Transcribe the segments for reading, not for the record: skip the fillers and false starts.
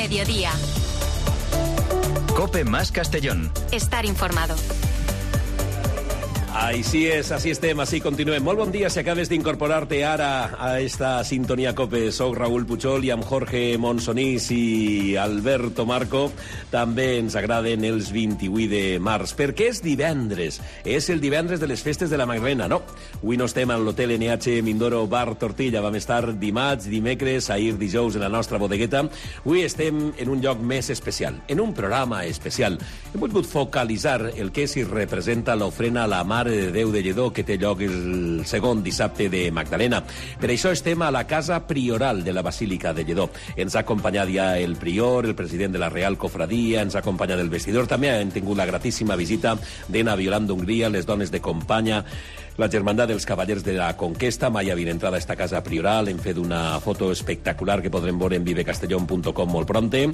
Mediodía. COPE más Castellón. Estar informado. Així és, així estem, així continuem. Molt bon dia si acabes d'incorporar-te ara a esta sintonia COPE. Soc Raúl Puchol i amb Jorge Monsonís i Alberto Marco també ens agraden els 28 de març, perquè és divendres. És el divendres de les festes de la Magdalena, no? Avui no estem a l'hotel NH Mindoro Bar Tortilla. Vam estar dimarts, dimecres, ahir dijous en la nostra bodegueta. Avui estem en un lloc més especial, en un programa especial. Hem volgut focalitzar el que s'hi representa l'ofrena a la Mare de Déu de Lledó, que té lloc el segon dissabte de Magdalena. Per això estem a la Casa Prioral de la Basílica de Lledó. Ens ha acompanyat ja el prior, el president de la Real Cofradia, ens ha acompanyat el vestidor. També hem tingut la gratíssima visita d'Ena Violant d'Hongria, les dones de companya, la Germandat dels Cavallers de la Conquesta. Mai havien entrat a esta Casa Prioral. Hem fet una foto espectacular que podrem veure en vivecastellón.com molt pronte.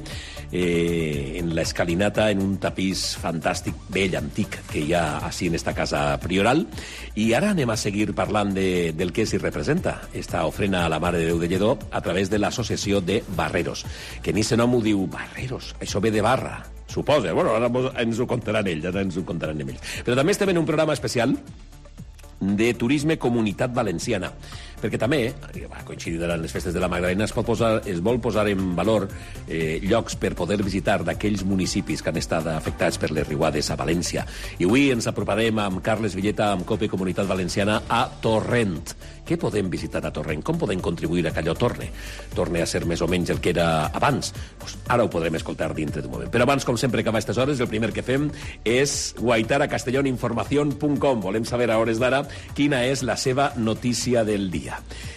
En l'escalinata, en un tapís fantàstic, vell, antic, que hi ha així en esta Casa Prioral. I ara anem a seguir parlant del que s'hi representa esta ofrena a la Mare de Déu de Lledó a través de l'associació de Barreros, que ni se nom ho diu Barreros, això ve de barra, suposa. Bueno, ara ens ho contaran ells, Però també estem en un programa especial de turisme Comunitat Valenciana, perquè també, coincidiran les festes de la Magdalena, es vol posar en valor llocs per poder visitar d'aquells municipis que han estat afectats per les riuades a València. I avui ens aproparem amb Carles Villeta, amb COPE Comunitat Valenciana, a Torrent. Què podem visitar a Torrent? Com podem contribuir a que allò torne a ser més o menys el que era abans? Pues ara ho podrem escoltar dintre d'un moment. Però abans, com sempre, que a aquestes hores, el primer que fem és guaitar a castelloninformacion.com. Volem saber a hores d'ara quina és la seva notícia del dia.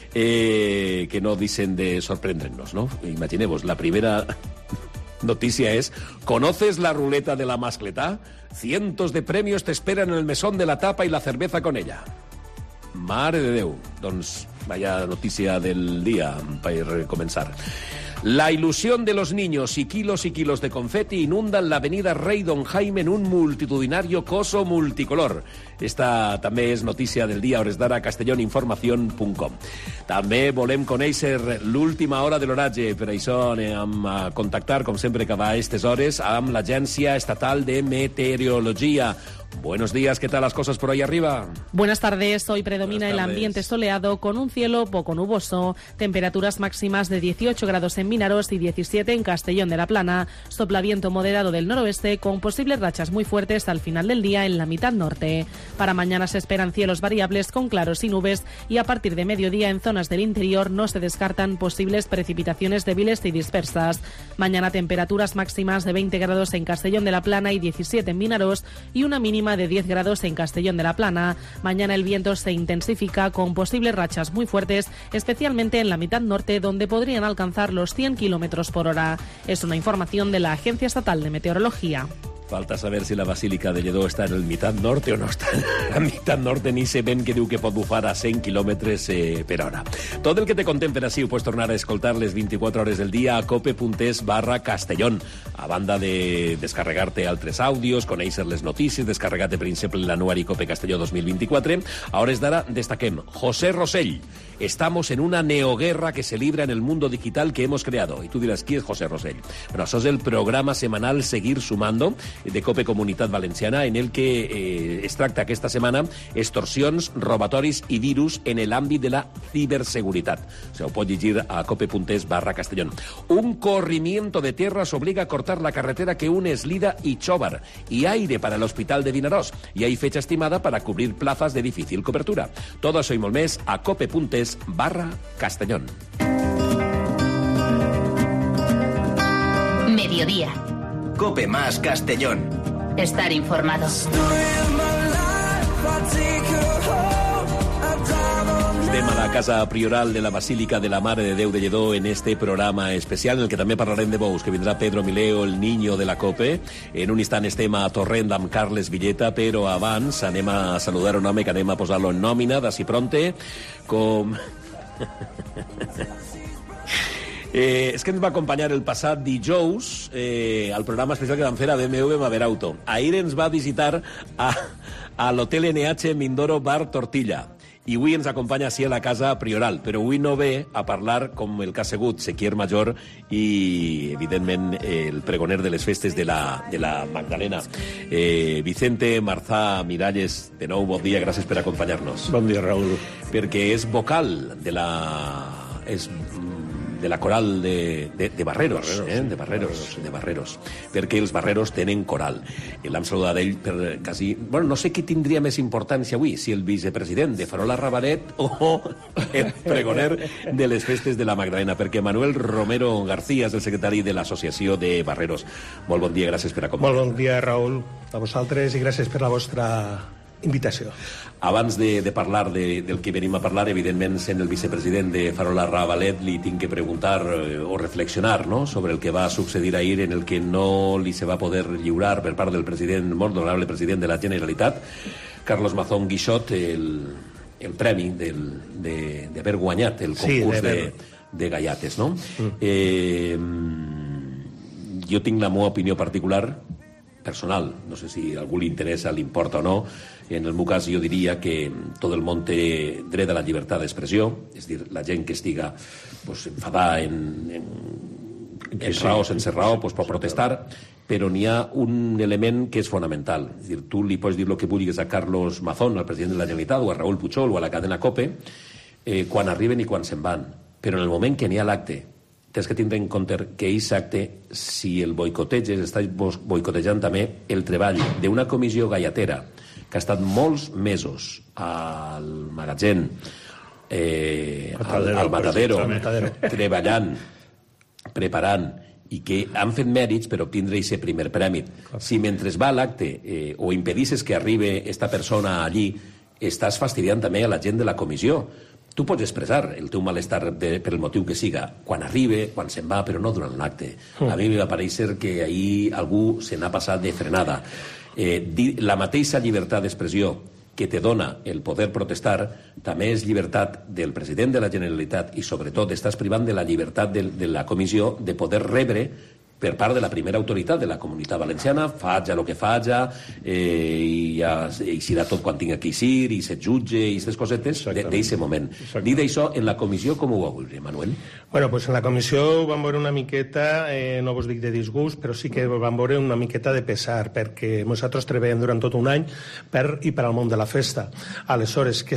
Que no deixen de sorprendre'ns, ¿no? Imagineu-vos, la primera noticia es: ¿conoces la ruleta de la mascletá? Cientos de premios te esperan en el mesón de la tapa y la cerveza con ella. Mare de Déu. Doncs vaya notícia del dia per començar. La ilusión de los niños y kilos de confeti inundan la avenida Rey Don Jaime en un multitudinario coso multicolor. Esta també és notícia del dia, hores d'ara, castelloninformacion.com. També volem conèixer l'última hora de l'oratge. Per això anem a contactar, com sempre que va a aquestes hores, amb l'Agència Estatal de Meteorología. Buenos días, ¿qué tal las cosas por ahí arriba? Buenas tardes, hoy predomina el ambiente soleado con un cielo poco nuboso, temperaturas máximas de 18 grados en Vinaroz y 17 en Castellón de la Plana, sopla viento moderado del noroeste con posibles rachas muy fuertes al final del día en la mitad norte. Para mañana se esperan cielos variables con claros y nubes y a partir de mediodía en zonas del interior no se descartan posibles precipitaciones débiles y dispersas. Mañana temperaturas máximas de 20 grados en Castellón de la Plana y 17 en Vinaroz y una mínima de 10 grados en Castellón de la Plana. Mañana el viento se intensifica con posibles rachas muy fuertes, especialmente en la mitad norte, donde podrían alcanzar los 100 kilómetros por hora. Es una información de la Agencia Estatal de Meteorología. Falta saber si la Basílica de Lledó està en el mitad norte o no està en la mitad norte, ni sé ben que diu que pot bufar a 100 quilòmetres per hora. Tot el que te contem per així ho pots tornar a escoltar les 24 hores del dia a cope.es/Castellón. A banda de descarregar-te altres àudios, conèixer les notícies, descarregar-te, per exemple, l'anuari Cope Castelló 2024. A hores d'ara destaquem José Rosell. Estamos en una neoguerra que se libra en el mundo digital que hemos creado. Y tú dirás, ¿quién es José Rosell? Bueno, eso es el programa semanal Seguir Sumando de COPE Comunitat Valenciana, en el que es tracta aquesta setmana extorsions, robatoris i virus en l'àmbit de la ciberseguretat. Se ho pot llegir a cope.es/Castellón. Un corrimiento de tierras obliga a cortar la carretera que une Eslida y Xóvar, y aire para el hospital de Vinaroz, y hay fecha estimada para cubrir plazas de difícil cobertura. Todo eso y molt més a cope.es/Castellón. Mediodía. COPE más Castellón. Estar informado. Estem a la Casa Prioral de la Basílica de la Mare de Déu de Lledó en este programa especial en el que també parlarem de bous, que vindrà Pedro Mileo, el niño de la COPE. En un instant estem a Torrent amb Carles Villeta, però abans anem a saludar un home que anem a posar-lo en nòmina d'ací pronte, com... és que ens va acompanyar el passat dijous al programa especial que vam fer a BMW Maverauto. Ahir ens va visitar a l'hotel NH Mindoro Bar Tortilla. I avui ens acompanya així a la casa Prioral, però avui no ve a parlar com el que ha sigut Sequier Major i, evidentment, el pregoner de les festes de la Magdalena. Vicente Marzà Miralles, de nou, bon dia, gràcies per acompanyar-nos. Bon dia, Raül. Perquè és vocal de la coral de Barreros, de Barreros, perquè els Barreros tenen coral. L'hem saludat ell per quasi... Bueno, no sé qui tindria més importància avui, si el vicepresident de Farola Ravalet o el pregoner de les festes de la Magdalena, perquè Manuel Romero García és el secretari de l'Associació de Barreros. Molt bon dia, gràcies per acompanyar-nos. Molt bon dia, Raül, a vosaltres, i gràcies per la vostra invitació. Abans de parlar del que venim a parlar, evidentment, sent el vicepresident de Farola Ravalet, li tinc que preguntar o reflexionar, no?, sobre el que va succeir ahir, en el que no li se va poder lliurar per part del president, molt honorable president de la Generalitat, Carlos Mazón Guixot, el premi d'haver guanyat el concurs de Gallates, no? Jo tinc la meva opinió particular, personal, no sé si a algú li interessa, li importa o no. En el meu cas jo diria que tot el món té dret a la llibertat d'expressió, és dir, la gent que estiga enfadada en raó o sense raó pot protestar, però n'hi ha un element que és fonamental. És dir, tu li pots dir el que vulguis a Carlos Mazón, al president de la Generalitat, o a Raúl Pujol, o a la cadena COPE, quan arriben i quan se'n van. Però en el moment que n'hi ha l'acte, tens que tindre en compte que aquest acte, si el boicoteges, estàs boicotejant també el treball d'una comissió gallatera que ha estat molts mesos al magatzem, al Matadero, treballant, preparant, i que han fet mèrits per obtindre aquest primer premi. Si mentre va l'acte o impedisses que arribi aquesta persona allí, estàs fastidiant també a la gent de la comissió. Tu pots expressar el teu malestar per el motiu que siga, quan arriba, quan se'n va, però no durant l'acte. A mi m'ha pareixer que ahir algú se n'ha passat de frenada. La mateixa llibertat d'expressió que te dona el poder protestar també és llibertat del president de la Generalitat i, sobretot, estàs privant de la llibertat de la comissió de poder rebre per part de la primera autoritat de la Comunitat Valenciana, faja el que faja, i serà tot quan tinga que eixir, i se jutge, i aquestes cosetes, d'aquest moment. Dit això, en la comissió com ho va veure, Manuel? Bueno, pues en la comissió vam veure una miqueta, no vos dic de disgust, però sí que vam veure una miqueta de pesar, perquè nosaltres treballem durant tot un any per i per al món de la festa. Aleshores, que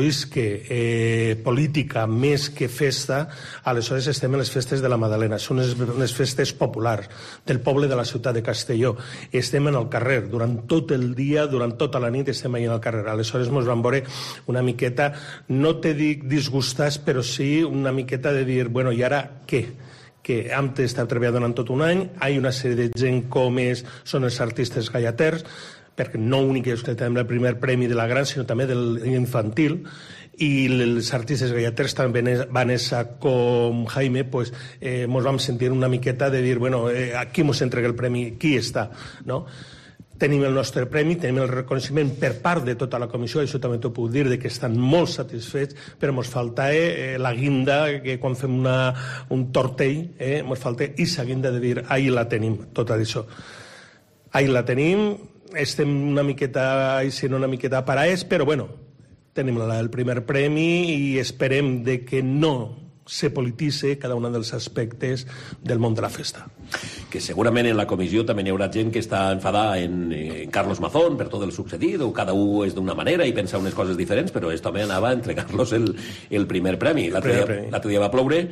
s'incloïsque política més que festa, aleshores estem en les festes de la Magdalena. Són unes festes populars del poble de la ciutat de Castelló. Estem en el carrer, durant tot el dia, durant tota la nit estem allà en el carrer. Aleshores ens vam veure una miqueta, no te dic disgustats, però sí una miqueta de dir, bueno, i ara què? Que hem estat treballant durant tot un any, hi ha una sèrie de gent com són els artistes gallaters, perquè no únics que tenen el primer premi de la gran, sinó també de l'infantil, i els artistes gallaters també Vanessa com Jaime, pues ens vam sentir una miqueta de dir, bueno, a qui ens entrega el premi, qui està, no? Tenim el nostre premi, tenim el reconeixement per part de tota la comissió, això també t'ho puc dir, que estan molt satisfets, però ens falta la guinda, que quan fem un tortell, ens falta aquesta guinda de dir, ahí la tenim, tot això. Ahí la tenim, estem una miqueta paraets, però bueno, tenim el primer premi i esperem de que no se polititze cada un dels aspectes del món de la festa. Que segurament en la comissió també hi haurà gent que està enfadada en Carlos Mazón per tot el succeït, o cada un és d'una manera i pensa unes coses diferents, però ell també anava a entregar-los el primer premi. L'altre dia va ploure,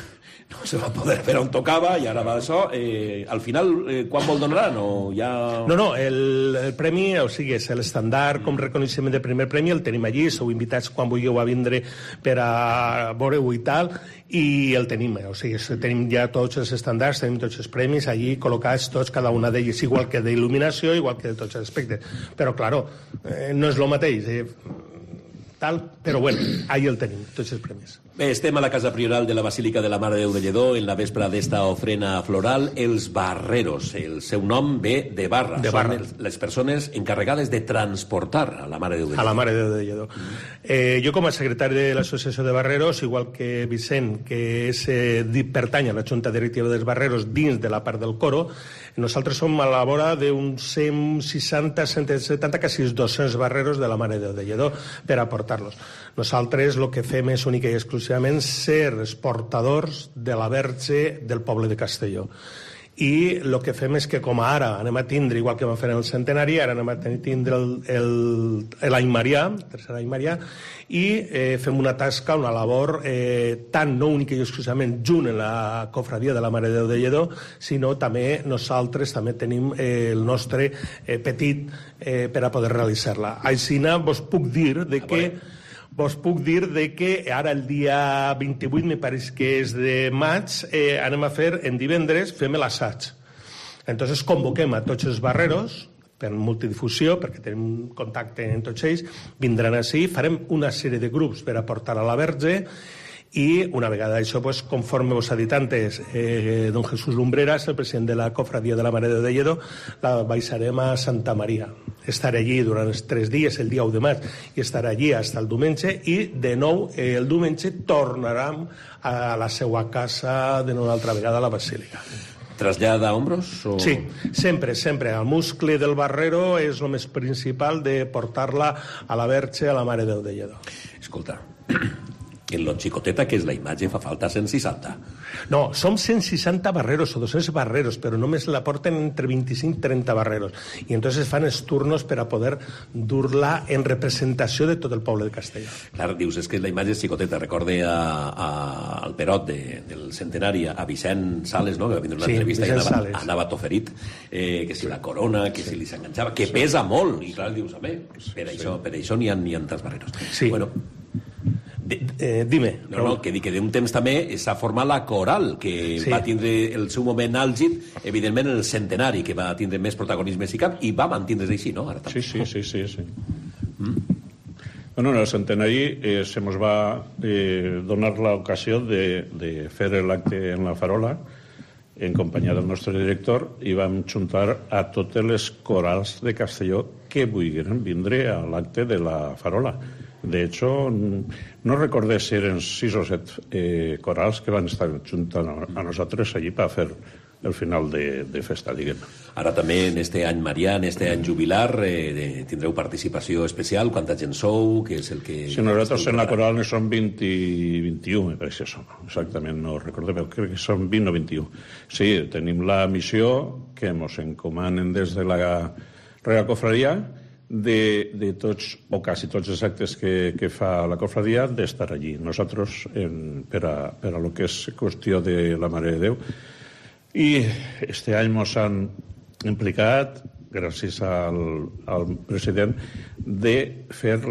no se va poder fer on tocava i ara va això. Al final, quan vol donaran? No, el premi, o sigui, és l'estàndard com reconeixement del primer premi, el tenim allí, sou invitats quan vulgueu a vindre per a veure-ho i tal, i el tenim, o sigui, tenim ja tots els estàndards, tenim tots els premis allí col·locats tots, cada una d'ells, igual que d'il·luminació, igual que de tots els aspectes. Però, claro, no és el mateix, tal, però bueno, ahí el tenim, tots els premis. Bé, estem a la casa prioral de la Basílica de la Mare de Déu de Lledó en la vespra d'esta ofrena floral. Els barreros, el seu nom ve de barra. Són les persones encarregades de transportar a la Mare de Déu de Lledó. A la Mare de Déu de Lledó. Jo, com a secretari de l'Associació de Barreros, igual que Vicent, que pertany a la Junta Directiva dels Barreros dins de la part del coro, nosaltres som a la vora d'uns 160, 170, quasi 200 barreros de la Mare de Déu de Lledó per aportar-los. Nosaltres el que fem és única i exclusivament ser els portadors de la Verge del poble de Castelló. I el que fem és que, com ara anem a tindre, igual que vam fer en el centenari, ara anem a tindre l'any Marià, el tercer any Marià, i fem una tasca, una labor, tant no única i exclusivament junt en la cofradia de la Mare de Déu de Lledó, sinó també nosaltres també tenim el nostre petit per a poder realitzar-la. Aixina vos puc dir que ara el dia 28, me pareix que és de maig, anem a fer, en divendres, fem l'assaig. Entonces convoquem a tots els barreros per multidifusió, perquè tenim contacte amb tots ells, vindran així, farem una sèrie de grups per aportar a la Verge, i una vegada això, pues, conforme vos ha dit antes don Jesús Lumbreras, el president de la cofradia de la Mare de Déu de Lledó, la baixarem a Santa Maria. Estaré allí durant els 3 dies, el dia 1 de maig, i estaré allí fins el diumenge, i de nou el diumenge tornarem a la seva casa de una altra vegada a la Basílica. Trasllada a hombros? O... Sí, sempre. El muscle del barrero és el més principal de portar-la a la Verge, a la Mare de Déu de Lledó. Escolta, en lo xicoteta que és la imatge fa falta 160. No, som 160 barreros o 200 barreros, però només la porten entre 25 i 30 barreros. I entonces fan els turnos per a poder dur-la en representació de tot el poble de Castelló. Clar, dius, és que la imatge és xicoteta. Recorde al Perot del centenari, a Vicent Sales, no?, que va vindre una entrevista i anava toferit, que si la corona, que si li s'enganxava, que pesa molt. I clar, dius, per això n'hi ha tants barreros. Sí. Bueno, dime. No, que dic que d'un temps també s'ha format la coral, que va tindre el seu moment àlgid, evidentment en el centenari, que va tindre més protagonisme i va mantindre's així, no? Ara sí. Bueno, en el centenari se nos va donar l'ocasió de fer l'acte en la Farola en companyia del nostre director, i vam juntar a totes les corals de Castelló que vulguin vindre a l'acte de la Farola. De hecho, no recordé si eren 6 o 7 corals que van estar juntant a nosaltres allí per fer el final de festa, diguem. Ara també, en este any Marià, en este any jubilar, tindreu participació especial? Quanta gent sou? Què és el que... Si nosaltres en la coral ne som 20 i 21, me pareix que som. Exactament, no recordo, però crec que som 20 o 21. Sí, tenim la missió que ens encomanen des de la Real Cofradia de tots, o quasi tots els actes que fa la cofradia, d'estar allí. Nosaltres, per a lo que és qüestió de la Mare de Déu. I este any ens han implicat, gràcies al president, de fer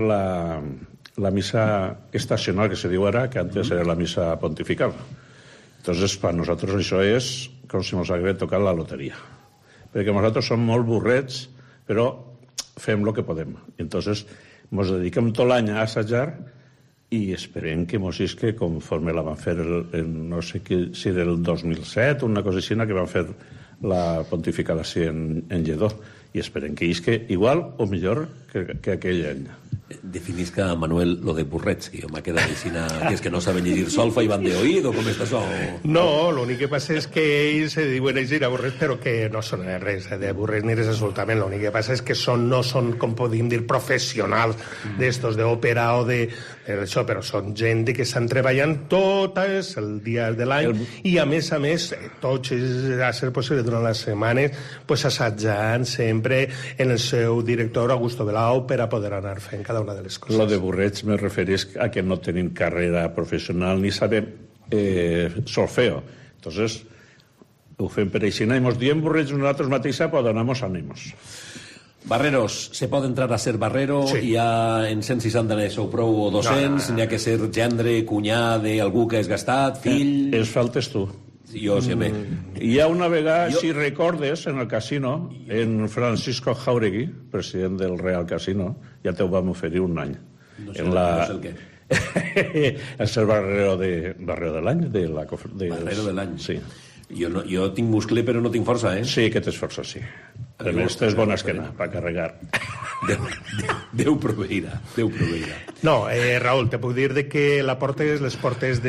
la missa estacional, que se diu ara, que antes era la missa pontifical. Entonces, per nosaltres això és com si ens hagués tocat la loteria. Perquè nosaltres som molt burrets, però fem el que podem. Entonces, ens dediquem tot l'any a assajar i esperem que mos isque conforme la van fer no sé si era el 2007 una cosa així, que van fer la pontificació en Lledó, i esperem que isque igual o millor que aquell any. Definisca, Manuel, lo de burrets, que jo m'ha quedat així, que és que no saben llegir solfa i van de oíd, o com és això? No, l'únic que passa és que ells se diuen llegir a burrets, però que no són res de burrets ni res absolutament. L'únic que passa és que no són, com podem dir, professionals d'estos d'òpera o d'això, però són gent que estan treballant tot el dia de l'any i, a més, tots, a ser possible, durant les setmanes, assajant sempre en el seu director, Augusto Belau, per a poder anar fent cada una de les coses. Lo de burrets me refereix a que no tenim carrera professional ni sabem solfeo. Entonces, ho fem per així. I ens diem burrets nosaltres mateixa, però donamos ànimos. Barreros, se pot entrar a ser barrero? Sí. Hi ha en 160 ne sou prou o 200? N'hi ha que ser gendre, cunyà d'algú que és gastat, fill... Es faltes tu. Jo sempre. Hi ha una vegada, si recordes, en el casino, en Francisco Jauregui, president del Real Casino, ja te ho vam oferir un any. No sé el què. És el barrero de l'any de la Barrero de l'any. Sí. Jo tinc muscle però no tinc força, eh? Sí que tens força, sí. A més, tens bona esquena per carregar. Déu proveirà. No, Raül, te puc dir de que les portes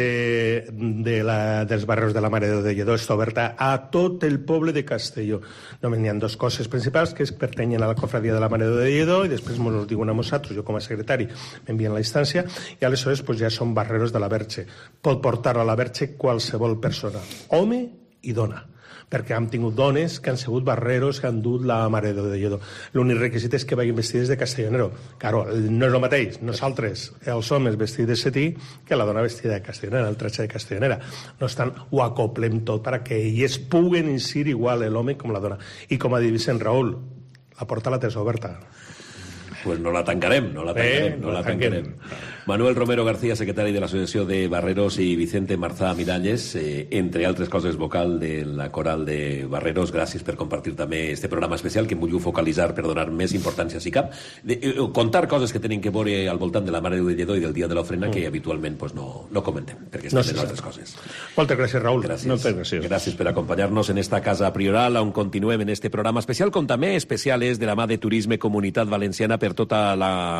dels barrios de la Mare de Lledó està oberta a tot el poble de Castelló. Només n'hi ha dues coses principals, que pertanyen a la cofradia de la Mare de Lledó, i després ens ho diuen a nosaltres, jo com a secretari m'envien la instància, i aleshores pues, ja són barreros de la Verge. Pot portar a la Verge qualsevol persona, home i dona, perquè hem tingut dones que han sigut barreros que han dut la Mare de Lledó. L'únic requisit és que vagin vestides de castellonero. Claro, no és el mateix, nosaltres, els homes vestits de setí, que la dona vestida de castellonera, el tratge de castellonera. No estan, ho acoplem tot perquè elles puguen incidir igual l'home com la dona. I com ha dit Vicent Raül, la porta la tens oberta. Pues no la tancarem. Manuel Romero García, secretari de l'Associació de Barreros, i Vicente Marzà Miralles, entre altres coses vocal de la Coral de Barreros. Gràcies per compartir també este programa especial que em vull focalitzar per donar més importància, si cap. Contar coses que tenen que veure al voltant de la Mare de Lledó i del dia de l'ofrena que habitualment pues, no comentem, perquè estem en altres coses. Moltes gràcies, Raül. Gràcies per acompanyar-nos en esta casa prioral on continuem en este programa especial, com també especiales de la mà de Turisme Comunitat Valenciana per tota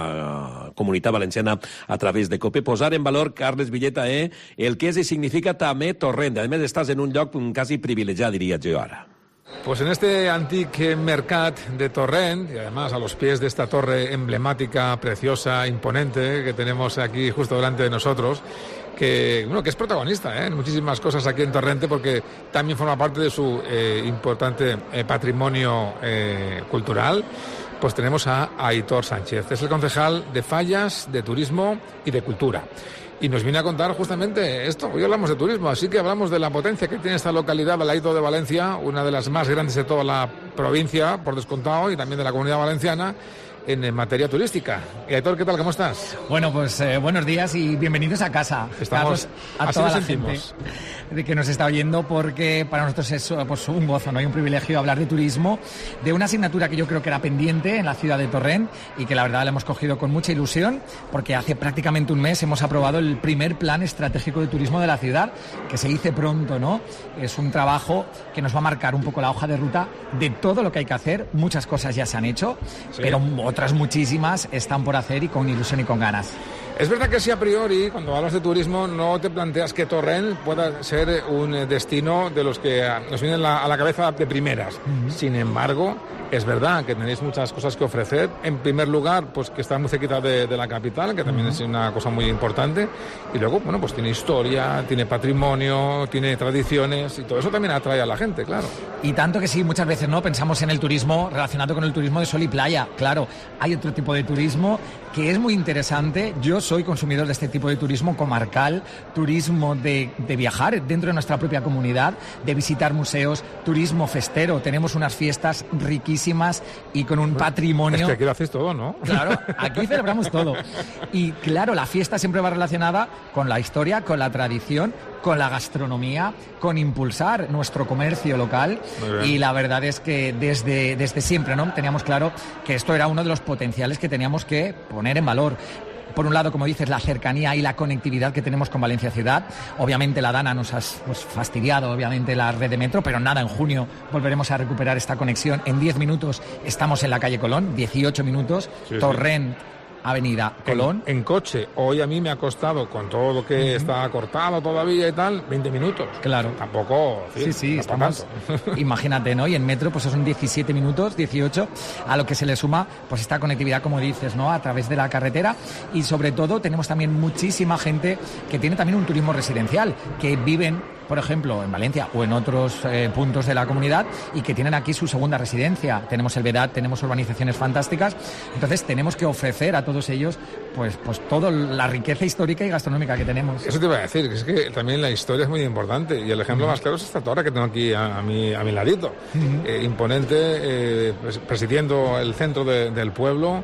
la comunitat valenciana a través de COPE. Posar en valor, Carles Villeta, el que és i significa també Torrent. A més, estàs en un lloc quasi privilegiat, diria jo ara. Pues en este antique mercat de Torrent, y además a los pies de esta torre emblemática, preciosa, imponente, que tenemos aquí justo delante de nosotros, que es protagonista en muchísimas cosas aquí en Torrente, porque también forma parte de su importante patrimonio cultural. Pues tenemos a Aitor Sánchez, es el concejal de Fallas, de Turismo y de Cultura. Y nos viene a contar justamente esto. Hoy hablamos de turismo, así que hablamos de la potencia que tiene esta localidad, Balaído de Valencia, una de las más grandes de toda la provincia, por descontado, y también de la Comunidad Valenciana, en materia turística. Y Aitor, ¿qué tal? ¿Cómo estás? Bueno, pues buenos días y bienvenidos a casa. Estamos a toda la gente de que nos está oyendo, porque para nosotros es pues, un gozo, ¿no? Y un privilegio hablar de turismo, de una asignatura que yo creo que era pendiente en la ciudad de Torrent y que la verdad la hemos cogido con mucha ilusión, porque hace prácticamente un mes hemos aprobado el primer plan estratégico de turismo de la ciudad, que se dice pronto, ¿no? Es un trabajo que nos va a marcar un poco la hoja de ruta de todo lo que hay que hacer. Muchas cosas ya se han hecho, sí, pero otras muchísimas están por hacer y con ilusión y con ganas. Es verdad que si a priori, cuando hablas de turismo, no te planteas que Torrent pueda ser un destino de los que nos vienen a la cabeza de primeras. Uh-huh. Sin embargo, es verdad que tenéis muchas cosas que ofrecer. En primer lugar, pues que está muy cerquita de la capital, que también es una cosa muy importante. Y luego, bueno, pues tiene historia, tiene patrimonio, tiene tradiciones, y todo eso también atrae a la gente, claro. Y tanto que sí, muchas veces no pensamos en el turismo relacionado con el turismo de sol y playa. Claro, hay otro tipo de turismo que es muy interesante. Yo soy consumidor de este tipo de turismo comarcal, turismo de viajar dentro de nuestra propia comunidad, de visitar museos, turismo festero. Tenemos unas fiestas riquísimas y con un patrimonio... Es que aquí lo hacéis todo, ¿no? Claro, aquí celebramos todo. Y claro, la fiesta siempre va relacionada con la historia, con la tradición, con la gastronomía, con impulsar nuestro comercio local. Y la verdad es que desde siempre, ¿no? Teníamos claro que esto era uno de los potenciales que teníamos que poner en valor. Por un lado, como dices, la cercanía y la conectividad que tenemos con Valencia Ciudad. Obviamente la Dana nos ha fastidiado, obviamente, la red de metro, pero nada, en junio volveremos a recuperar esta conexión. En 10 minutos estamos en la calle Colón, 18 minutos, sí, Torrent, sí. Avenida Colón. En coche, hoy a mí me ha costado, con todo lo que está cortado todavía y tal, 20 minutos. Claro. Tampoco... Sí, estamos... Imagínate, ¿no? Y en metro, pues son 17 minutos, 18, a lo que se le suma, pues esta conectividad, como dices, ¿no? A través de la carretera. Y sobre todo, tenemos también muchísima gente que tiene también un turismo residencial, que viven, por ejemplo, en Valencia o en otros puntos de la comunidad y que tienen aquí su segunda residencia. Tenemos el Vedat, tenemos urbanizaciones fantásticas. Entonces, tenemos que ofrecer a todos ellos pues toda la riqueza histórica y gastronómica que tenemos. Eso te iba a decir, que es que también la historia es muy importante, y el ejemplo más claro es esta torre que tengo aquí a mi ladito. Imponente, presidiendo el centro del pueblo,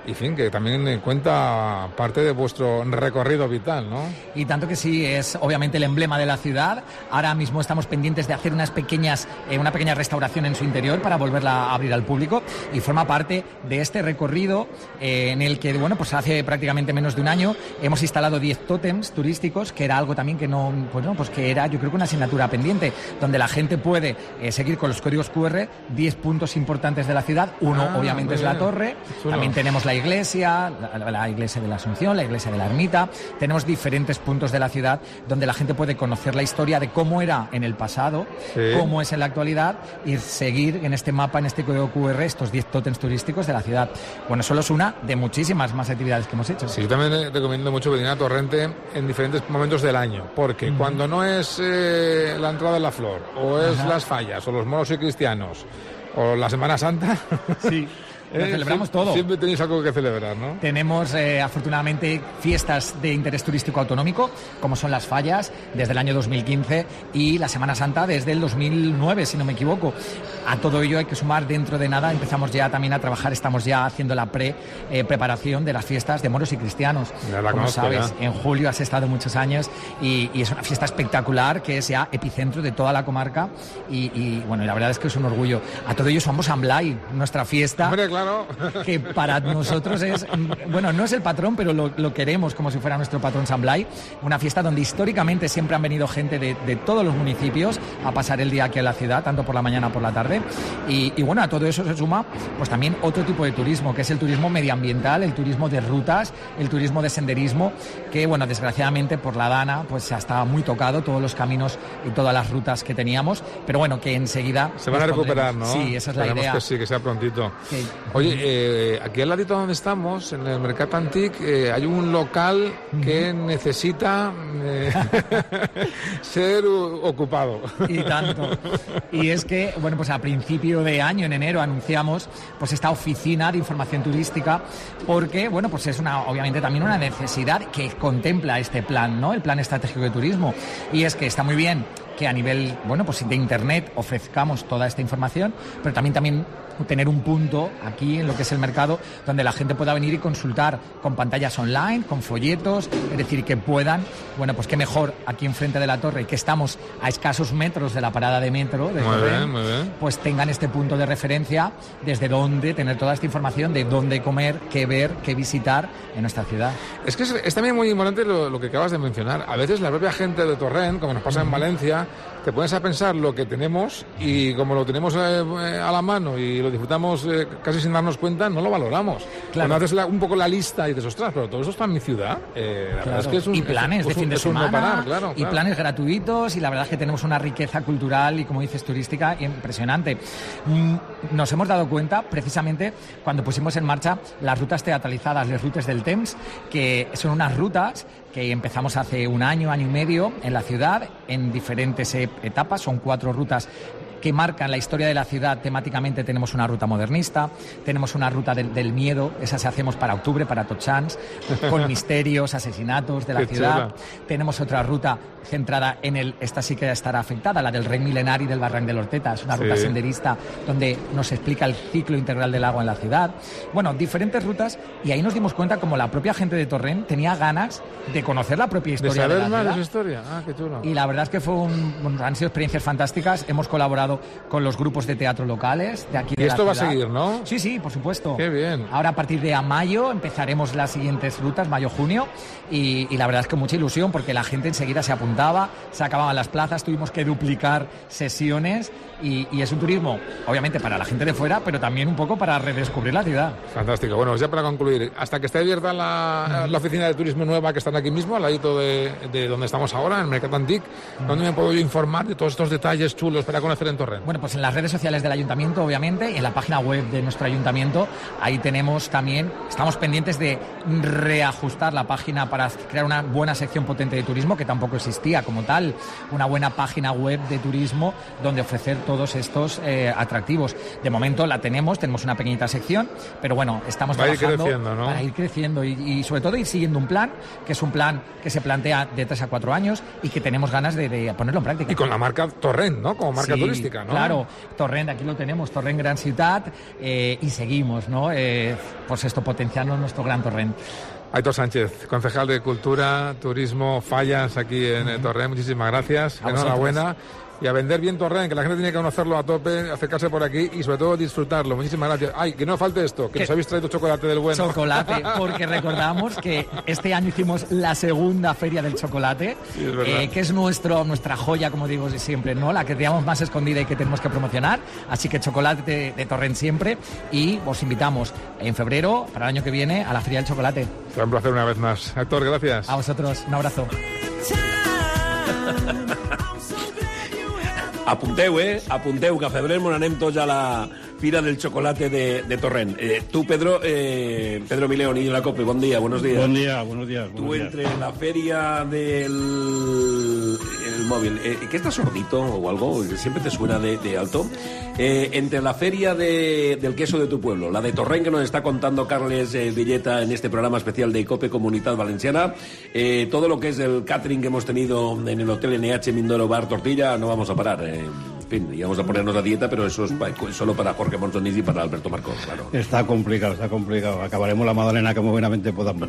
y, en fin, que también cuenta parte de vuestro recorrido vital, ¿no? Y tanto que sí, es obviamente el emblema de la ciudad. Ahora mismo estamos pendientes de hacer una pequeña restauración en su interior para volverla a abrir al público, y forma parte de este recorrido en el que, bueno, pues hace prácticamente menos de un año hemos instalado 10 tótems turísticos, que era algo también que no, pues que era, yo creo que una asignatura pendiente, donde la gente puede seguir con los códigos QR 10 puntos importantes de la ciudad. Uno, obviamente, es la torre. También tenemos la iglesia de la Asunción, la iglesia de la Ermita. Tenemos diferentes puntos de la ciudad donde la gente puede conocer la historia de cómo era en el pasado, cómo es en la actualidad, y seguir en este mapa, en este código QR, estos 10 tótems turísticos de la ciudad. Bueno, solo es una de muchísimas más actividades que hemos hecho. Sí, yo también recomiendo mucho venir a Torrente en diferentes momentos del año, porque cuando no es la entrada de la Flor, o es las Fallas, o los moros y cristianos, o la Semana Santa, sí. Lo celebramos todo. Siempre tenéis algo que celebrar, ¿no? Tenemos, afortunadamente, fiestas de interés turístico autonómico, como son las Fallas, desde el año 2015, y la Semana Santa desde el 2009, si no me equivoco. A todo ello hay que sumar, dentro de nada, empezamos ya también a trabajar, estamos ya haciendo la preparación de las fiestas de moros y cristianos. Como sabes, en julio has estado muchos años, y es una fiesta espectacular, que es ya epicentro de toda la comarca, y bueno, la verdad es que es un orgullo. A todo ello sumamos San Blai, nuestra fiesta. Hombre, claro. Que para nosotros es, bueno, no es el patrón, pero lo queremos como si fuera nuestro patrón San Blai. Una fiesta donde históricamente siempre han venido gente de todos los municipios a pasar el día aquí en la ciudad, tanto por la mañana como por la tarde. Y bueno, a todo eso se suma pues también otro tipo de turismo, que es el turismo medioambiental, el turismo de rutas, el turismo de senderismo, que bueno, desgraciadamente por la Dana pues estaba muy tocado todos los caminos y todas las rutas que teníamos, pero bueno, que enseguida se van a recuperar, ¿no? Sí, esa es la idea. Que sí, que sea prontito. Oye, aquí al ladito donde estamos, en el Mercat Antic, hay un local que necesita ser ocupado. Y tanto. Y es que, bueno, pues a principio de año, en enero, anunciamos pues esta oficina de información turística, porque, bueno, pues es obviamente también una necesidad que contempla este plan, ¿no? El Plan Estratégico de Turismo. Y es que está muy bien que a nivel, bueno, pues de Internet ofrezcamos toda esta información, pero también tener un punto aquí en lo que es el mercado donde la gente pueda venir y consultar con pantallas online, con folletos, es decir, que puedan, bueno, pues qué mejor aquí enfrente de la torre, que estamos a escasos metros de la parada de metro de Torrent, muy bien. Pues tengan este punto de referencia desde donde tener toda esta información de dónde comer, qué ver, qué visitar en nuestra ciudad. Es que es también muy importante lo que acabas de mencionar. A veces la propia gente de Torrent, como nos pasa en Valencia, te pones a pensar lo que tenemos y como lo tenemos a la mano y lo disfrutamos casi sin darnos cuenta, no lo valoramos. Claro. Cuando haces un poco la lista y dices, ostras, pero todo eso está en mi ciudad. La verdad es que es y planes de fin de semana, no parar, claro. Y planes gratuitos, y la verdad es que tenemos una riqueza cultural y, como dices, turística impresionante. Nos hemos dado cuenta, precisamente, cuando pusimos en marcha las rutas teatralizadas, las rutas del Temps, que son unas rutas que empezamos hace un año y medio en la ciudad, en diferentes etapas. Son 4 rutas que marcan la historia de la ciudad. Temáticamente tenemos una ruta modernista, tenemos una ruta del miedo, esa se hacemos para octubre, para Tots, con misterios, asesinatos de la ciudad. Tenemos otra ruta centrada en esta sí que estará afectada, la del Rey Milenari del Barranc de l'Horteta, es una ruta senderista donde nos explica el ciclo integral del agua en la ciudad. Bueno, diferentes rutas, y ahí nos dimos cuenta como la propia gente de Torrent tenía ganas de conocer la propia historia de la ciudad. De saber más de su historia. Ah, qué chulo. Y la verdad es que han sido experiencias fantásticas. Hemos colaborado con los grupos de teatro locales de aquí de la ciudad. Y esto va a seguir, ¿no? Sí, por supuesto. Qué bien. Ahora, a partir de mayo empezaremos las siguientes rutas, mayo-junio, y la verdad es que mucha ilusión, porque la gente enseguida se apuntaba, se acababan las plazas, tuvimos que duplicar sesiones, y es un turismo, obviamente, para la gente de fuera, pero también un poco para redescubrir la ciudad. Fantástico. Bueno, ya para concluir, hasta que esté abierta la oficina de turismo nueva, que están aquí mismo, al ladito de donde estamos ahora, en el Mercat Antic, ¿dónde me puedo yo informar de todos estos detalles chulos para conocer en Torrent? Bueno, pues en las redes sociales del Ayuntamiento, obviamente, y en la página web de nuestro Ayuntamiento. Ahí tenemos también, estamos pendientes de reajustar la página para crear una buena sección potente de turismo, que tampoco existía como tal, una buena página web de turismo donde ofrecer todos estos atractivos. De momento la tenemos una pequeñita sección, pero bueno, estamos trabajando para ir creciendo y sobre todo ir siguiendo un plan, que es un plan que se plantea de 3 a 4 años y que tenemos ganas de ponerlo en práctica. Y con la marca Torrent, ¿no? Como marca turística. mística, ¿no? Claro, Torrent, aquí lo tenemos, Torrent Gran Ciutat, y seguimos, ¿no? Pues esto, potenciando nuestro gran Torrent. Aitor Sánchez, concejal de Cultura, Turismo, Fallas aquí en Torrent, muchísimas gracias, enhorabuena. Y a vender bien Torrent, que la gente tiene que conocerlo a tope, acercarse por aquí y sobre todo disfrutarlo. Muchísimas gracias. Ay, que no falte esto, que nos habéis traído chocolate del bueno. Chocolate, porque recordamos que este año hicimos la segunda Feria del Chocolate, sí, es que es nuestra joya, como digo siempre, ¿no? La que teníamos más escondida y que tenemos que promocionar. Así que chocolate de Torrent siempre. Y os invitamos en febrero, para el año que viene, a la Feria del Chocolate. Fue un placer una vez más. Héctor, gracias. A vosotros, un abrazo. Apunteu, que a febrer mon anem tots a la Fira del Chocolate de Torrent. Tú, Pedro Mileón y la COPE, buen día, buenos días. Buenos días. Tú entre la feria del móvil, ¿qué estás sordito o algo? Siempre te suena de alto. Entre la feria del queso de tu pueblo, la de Torrent, que nos está contando Carles Villeta en este programa especial de COPE Comunidad Valenciana, todo lo que es el catering que hemos tenido en el Hotel NH Mindoro Bar Tortilla, no vamos a parar. En fin, íbamos a ponernos a dieta, pero eso es solo para Jorge Monsonís y para Alberto Marcos, claro. Está complicado. Acabaremos la magdalena como buenamente podamos.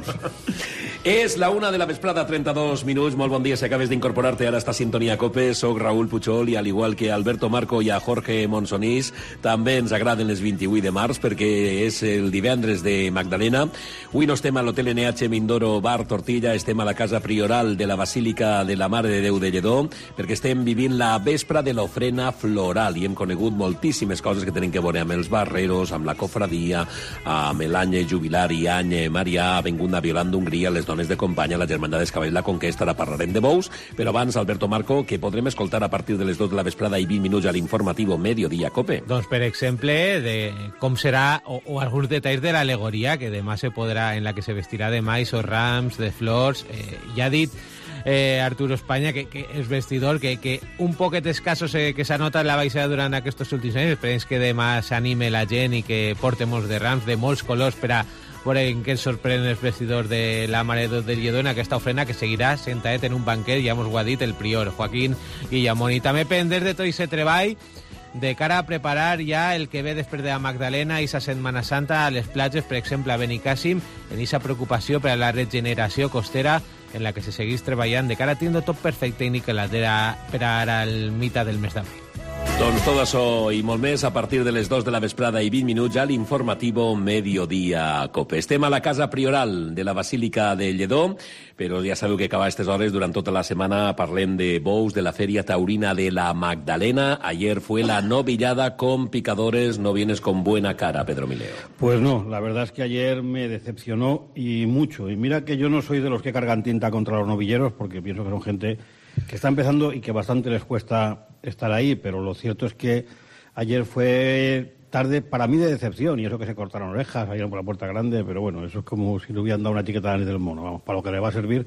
És la 1 de la vesprada, 32 minuts. Molt bon dia si acabes d'incorporar-te ara a esta sintonia COPE. Soc Raúl Puchol i al igual que Alberto Marco i a Jorge Monsonís també ens agraden les 28 de març perquè és el divendres de Magdalena. Avui no estem a l'Hotel NH Mindoro Bar Tortilla, estem a la Casa Prioral de la Basílica de la Mare de Déu de Lledó perquè estem vivint la vespra de l'ofrena floral i hem conegut moltíssimes coses que tenen que veure amb els barreros, amb la cofradia, amb l'any jubilar i any Marià, ha vengut una Violant d'Hongria, les dones de companya, la Germandat d'Escavall, la Conquesta, ara parlarem de bous, però abans, Alberto Marco, que podrem escoltar a partir de les 2 de la vesprada i 20 minuts a l'informatiu Mediodía COPE. Doncs, per exemple, de com serà, o alguns detalls de l'alegoria que demà se podrà, en la que se vestirà de mais o rams, de flors. Ja ha dit Arturo Espanya que és vestidor, que un poquet escassos que s'ha notat la baixada durant aquests últims anys. Esperem que demà s'anime la gent i que porte molts de rams de molts colors per a veure en què ens sorprèn els vestidors de la Mare de Déu de Lledó en aquesta ofrena que seguirà sentadet en un banquet, ja ens ho ha dit el prior Joaquín Guillamón. I també pendents de tot aquest treball de cara a preparar ja el que ve després de la Magdalena i sa Setmana Santa a les platges, per exemple a Benicàssim, en aquesta preocupació per a la regeneració costera en la que se segueix treballant de cara a tindre tot perfecte i niquelat per ara el mite del mes d'abril. Doncs tot això i molt més a partir de les 2 de la vesprada i 20 minuts a l'informativo Mediodía COPE. Estem a la Casa Prioral de la Basílica de Lledó, però ja sabeu que a aquestes hores durant tota la setmana parlem de bous, de la Feria Taurina de la Magdalena. Ayer fue la novillada con picadores. No vienes con buena cara, Pedro Mileo. Pues no, la verdad es que ayer me decepcionó y mucho. Y mira que yo no soy de los que cargan tinta contra los novilleros, porque pienso que son gente que está empezando y que bastante les cuesta estar ahí, pero lo cierto es que ayer fue tarde para mí de decepción, y eso que se cortaron orejas, salieron por la puerta grande, pero bueno, eso es como si le hubieran dado una etiqueta a del mono, vamos, para lo que le va a servir.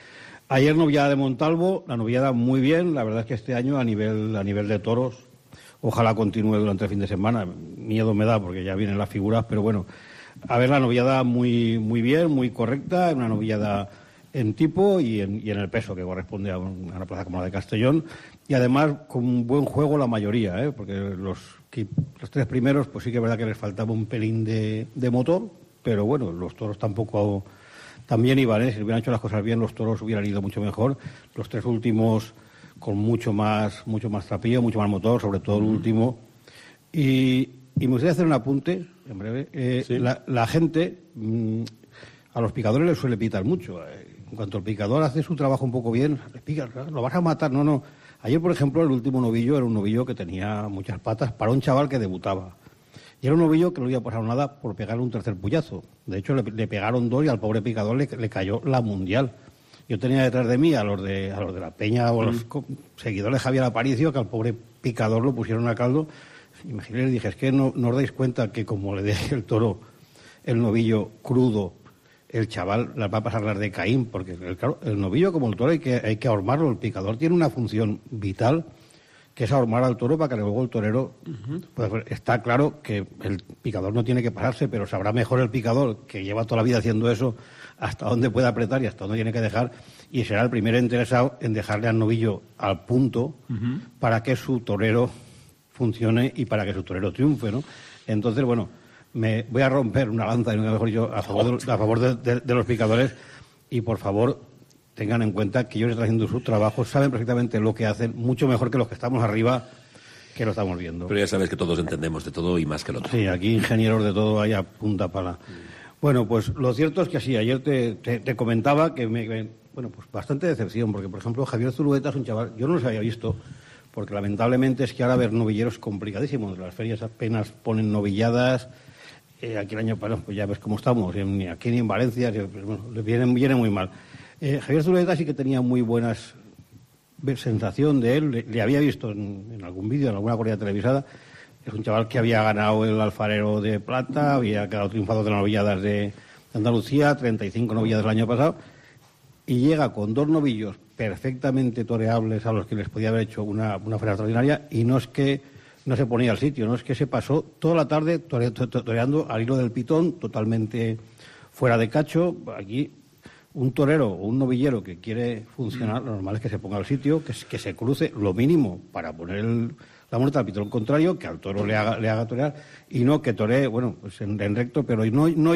Ayer novillada de Montalvo, la novillada muy bien, la verdad es que este año a nivel de toros, ojalá continúe durante el fin de semana, miedo me da porque ya vienen las figuras, pero bueno, a ver, la novillada muy bien, muy correcta, una novillada en tipo y en el peso que corresponde a una plaza como la de Castellón, y además con un buen juego la mayoría, porque los 3 primeros pues sí que es verdad que les faltaba un pelín de motor, pero bueno, los toros tampoco también iban, si hubieran hecho las cosas bien los toros hubieran ido mucho mejor. Los 3 últimos con mucho más trapillo, mucho más motor, sobre todo el último. Y me gustaría hacer un apunte en breve. ¿Sí? La gente a los picadores les suele pitar mucho. En cuanto el picador hace su trabajo un poco bien, le pica, lo vas a matar. No. Ayer, por ejemplo, el último novillo era un novillo que tenía muchas patas para un chaval que debutaba. Y era un novillo que no le iba a pasar nada por pegarle un tercer puyazo. De hecho, le pegaron 2 y al pobre picador le cayó la mundial. Yo tenía detrás de mí a los de la Peña o los seguidores de Javier Aparicio, que al pobre picador lo pusieron a caldo. Imagínate, les dije, es que no os dais cuenta que como le deje el toro el novillo crudo, el chaval las va a pasar las de Caín, porque claro, el novillo como el toro hay que ahormarlo. El picador tiene una función vital, que es ahormar al toro para que luego el torero... Pues está claro que el picador no tiene que pasarse, pero sabrá mejor el picador, que lleva toda la vida haciendo eso, hasta dónde puede apretar y hasta dónde tiene que dejar, y será el primero interesado en dejarle al novillo al punto para que su torero funcione y para que su torero triunfe, ¿no? Entonces, bueno, me voy a romper una lanza, mejor dicho, a favor de los picadores, y por favor tengan en cuenta que ellos están haciendo su trabajo, saben perfectamente lo que hacen, mucho mejor que los que estamos arriba, que lo estamos viendo. Pero ya sabes que todos entendemos de todo y más que el otro. Sí, aquí ingenieros de todo hay a punta pala. Bueno, pues lo cierto es que sí, ayer te comentaba que bueno, pues bastante decepción, porque por ejemplo Javier Zulueta es un chaval, yo no los había visto, porque lamentablemente es que ahora ver novilleros es complicadísimo. Las ferias apenas ponen novilladas. Aquí el año pasado, pues ya ves cómo estamos, ni aquí ni en Valencia, pues, bueno, le viene muy mal. Javier Zulueta sí que tenía muy buenas sensación de él, le había visto en algún vídeo, en alguna corrida televisada. Es un chaval que había ganado el Alfarero de Plata, había quedado triunfador de las novilladas de Andalucía, 35 novilladas el año pasado, y llega con 2 novillos perfectamente toreables a los que les podía haber hecho una feria extraordinaria, y no es que no se ponía al sitio, no es que se pasó toda la tarde toreando al hilo del pitón, totalmente fuera de cacho. Aquí un torero o un novillero que quiere funcionar, lo normal es que se ponga al sitio, que se cruce lo mínimo para poner la muleta al pitón contrario, que al toro le haga torear, y no que toree, bueno, pues en recto, pero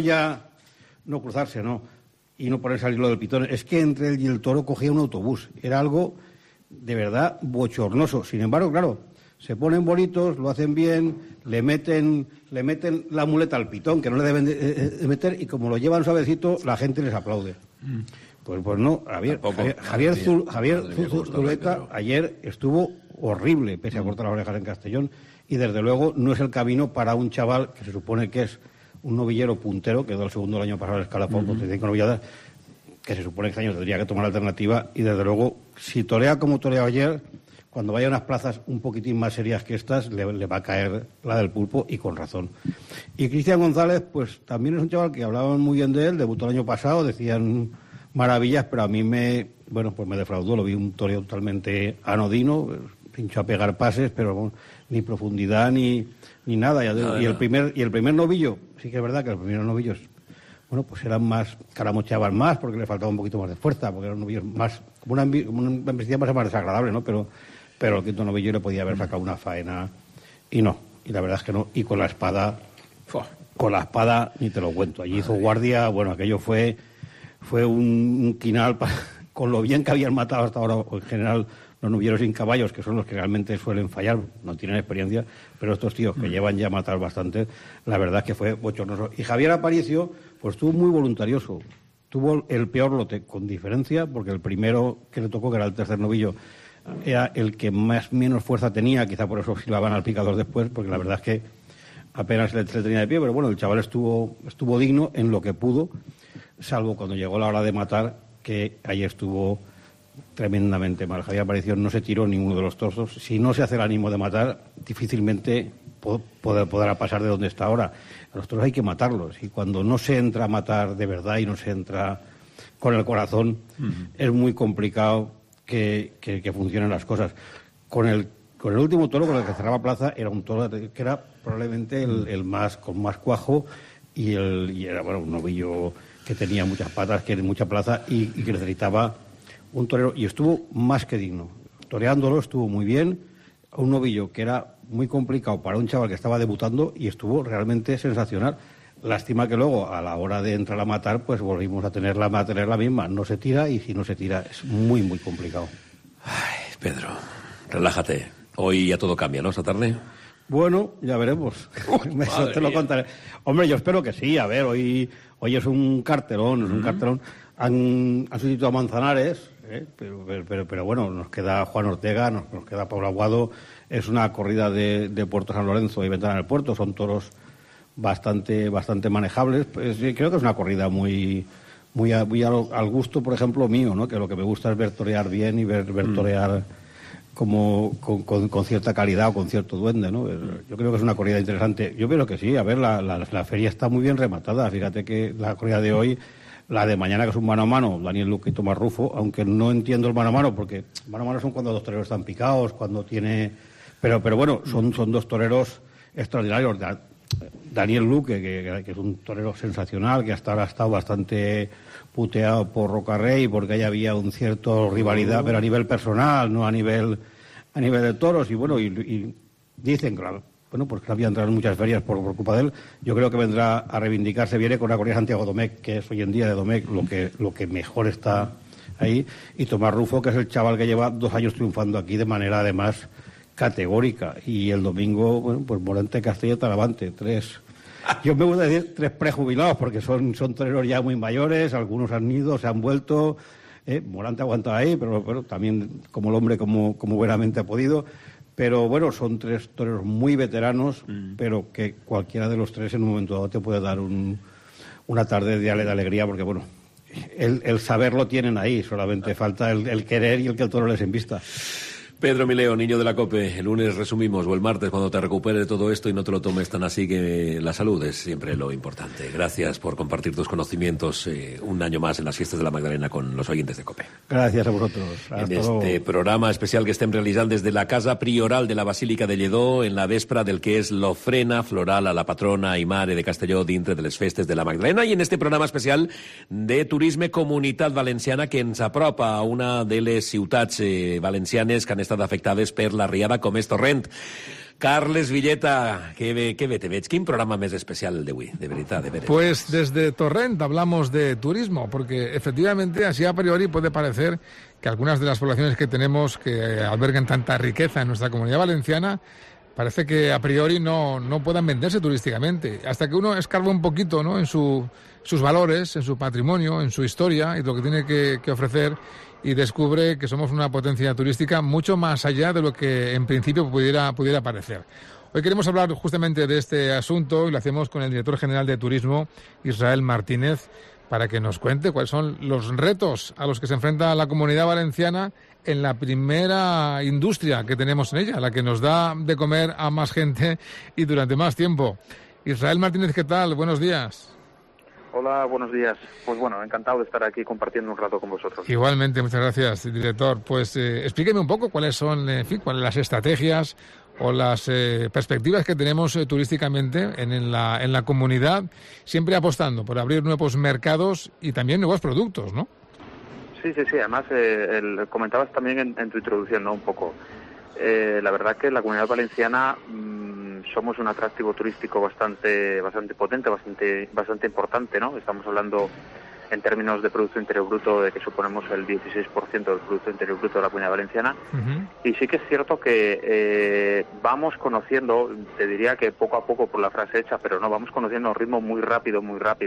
no cruzarse, no, y no ponerse al hilo del pitón. Es que entre él y el toro cogía un autobús, era algo de verdad bochornoso. Sin embargo, claro, se ponen bonitos, lo hacen bien, le meten la muleta al pitón, que no le deben de meter, y como lo llevan suavecito, la gente les aplaude. Pues no, Javier Zulueta ayer estuvo horrible, pese a cortar las orejas en Castellón, y desde luego no es el camino para un chaval que se supone que es un novillero puntero, que quedó el segundo el año pasado en el escalafón con 35 novilladas, que se supone que este año tendría que tomar alternativa, y desde luego, si torea como toreó ayer, cuando vaya a unas plazas un poquitín más serias que estas, le va a caer la del pulpo, y con razón. Y Cristian González, pues también es un chaval que hablaban muy bien de él, debutó el año pasado, decían maravillas, pero a mí me defraudó, lo vi un toreo totalmente anodino, pinchó a pegar pases, pero bueno, ni profundidad ni nada. Y el primer novillo, sí que es verdad que los primeros novillos, bueno, pues eran más, caramocheaban más, porque le faltaba un poquito más de fuerza, porque eran novillos más, como una embestida más desagradable, ¿no? Pero el quinto novillo le podía haber sacado una faena, y no, y la verdad es que no. Y con la espada ni te lo cuento. Allí hizo guardia, bueno, aquello fue un quinal con lo bien que habían matado hasta ahora, en general, los novilleros sin caballos, que son los que realmente suelen fallar, no tienen experiencia, pero estos tíos que llevan ya a matar bastante, la verdad es que fue bochornoso. Y Javier Aparicio, pues estuvo muy voluntarioso, tuvo el peor lote, con diferencia, porque el primero que le tocó, que era el tercer novillo, era el que menos fuerza tenía, quizá por eso silbaban al picador después, porque la verdad es que apenas le tenía de pie, pero bueno, el chaval estuvo digno en lo que pudo, salvo cuando llegó la hora de matar, que ahí estuvo tremendamente mal. Javier Aparicio no se tiró ninguno de los torsos. Si no se hace el ánimo de matar, difícilmente podrá pasar de donde está ahora. A los toros hay que matarlos, y cuando no se entra a matar de verdad y no se entra con el corazón, es muy complicado que funcionen las cosas. Con el último toro, con el que cerraba plaza, era un toro que era probablemente el más con más cuajo, y era, bueno, un novillo que tenía muchas patas, que era mucha plaza, y que necesitaba un torero, y estuvo más que digno. Toreándolo estuvo muy bien, un novillo que era muy complicado para un chaval que estaba debutando, y estuvo realmente sensacional. Lástima que luego, a la hora de entrar a matar, pues volvimos a tener la misma. No se tira, y si no se tira es muy, muy complicado. Ay, Pedro, relájate. Hoy ya todo cambia, ¿no? Esta tarde. Bueno, ya veremos. Eso te lo contaré. Hombre, yo espero que sí. A ver, hoy es un cartelón, Han sustituido a Manzanares, pero bueno, nos queda Juan Ortega, nos queda Pablo Aguado. Es una corrida de Puerto San Lorenzo y Ventana del Puerto. Son toros bastante manejables. Pues, creo que es una corrida muy al gusto, por ejemplo, mío, ¿no? Que lo que me gusta es ver torear bien y ver torear como con cierta calidad o con cierto duende, ¿no? Yo creo que es una corrida interesante. Yo creo que sí. A ver, la feria está muy bien rematada. Fíjate que la corrida de hoy, la de mañana, que es un mano a mano, Daniel Luque y Tomás Rufo, aunque no entiendo el mano a mano, porque mano a mano son cuando dos toreros están picados, cuando tiene... Pero bueno, son dos toreros extraordinarios. Daniel Luque, que es un torero sensacional, que hasta ahora ha estado bastante puteado por Rocarrey, porque ahí había un cierto rivalidad, pero a nivel personal, no a nivel de toros. Y bueno, y dicen, claro, bueno, pues que no había entrado en muchas ferias por culpa de él. Yo creo que vendrá a reivindicarse, viene con la corrida Santiago Domecq, que es hoy en día de Domecq lo que mejor está ahí, y Tomás Rufo, que es el chaval que lleva 2 años triunfando aquí de manera además categórica. Y el domingo, bueno, pues Morante, Castelló, Talavante, 3. Yo me voy a decir 3 prejubilados, porque son toreros ya muy mayores, algunos han ido, se han vuelto. Morante aguanta ahí, pero bueno, también como el hombre, como buenamente ha podido. Pero bueno, son 3 toreros muy veteranos, pero que cualquiera de los 3 en un momento dado te puede dar una tarde de alegría, porque bueno, el saber lo tienen ahí, solamente falta el querer y el que el toro les invista. Pedro Mileo, niño de la COPE, el lunes resumimos, o el martes, cuando te recupere todo esto y no te lo tomes tan así, que la salud es siempre lo importante. Gracias por compartir tus conocimientos un año más en las fiestas de la Magdalena con los oyentes de COPE. Gracias a vosotros. En este programa especial que estem realitzant des de la Casa Prioral de la Basílica de Lledó, en la vespra del que és l'ofrena floral a la patrona i mare de Castelló dintre de les festes de la Magdalena, i en este programa especial de Turisme Comunitat Valenciana, que ens apropa a una de les ciutats valencianes que han estat afectades per la riada com és Torrent. Carles Villeta, que bé te veig. Quin programa més especial d'avui, de veritat, de veres. Pues desde Torrent hablamos de turismo, porque efectivamente así a priori puede parecer que algunas de las poblaciones que tenemos que albergan tanta riqueza en nuestra comunidad valenciana parece que a priori no puedan venderse turísticamente. Hasta que uno escarba un poquito, ¿no?, en sus valores, en su patrimonio, en su historia y lo que tiene que ofrecer, y descubre que somos una potencia turística mucho más allá de lo que en principio pudiera parecer. Hoy queremos hablar justamente de este asunto y lo hacemos con el director general de Turismo, Israel Martínez, para que nos cuente cuáles son los retos a los que se enfrenta la Comunidad Valenciana en la primera industria que tenemos en ella, la que nos da de comer a más gente y durante más tiempo. Israel Martínez, ¿qué tal? Buenos días. Hola, buenos días. Pues bueno, encantado de estar aquí compartiendo un rato con vosotros. Igualmente, muchas gracias, director. Pues explíqueme un poco cuáles son, cuáles las estrategias o las perspectivas que tenemos turísticamente en la comunidad, siempre apostando por abrir nuevos mercados y también nuevos productos, ¿no? Sí. Además, comentabas también en tu introducción, ¿no?, un poco. La verdad que la Comunidad Valenciana somos un atractivo turístico bastante potente, bastante importante, ¿no? Estamos hablando en términos de Producto Interior Bruto de que suponemos el 16% del Producto Interior Bruto de la Comunidad Valenciana. Y sí que es cierto que vamos conociendo, te diría que poco a poco por la frase hecha, pero no, vamos conociendo a un ritmo muy rápido,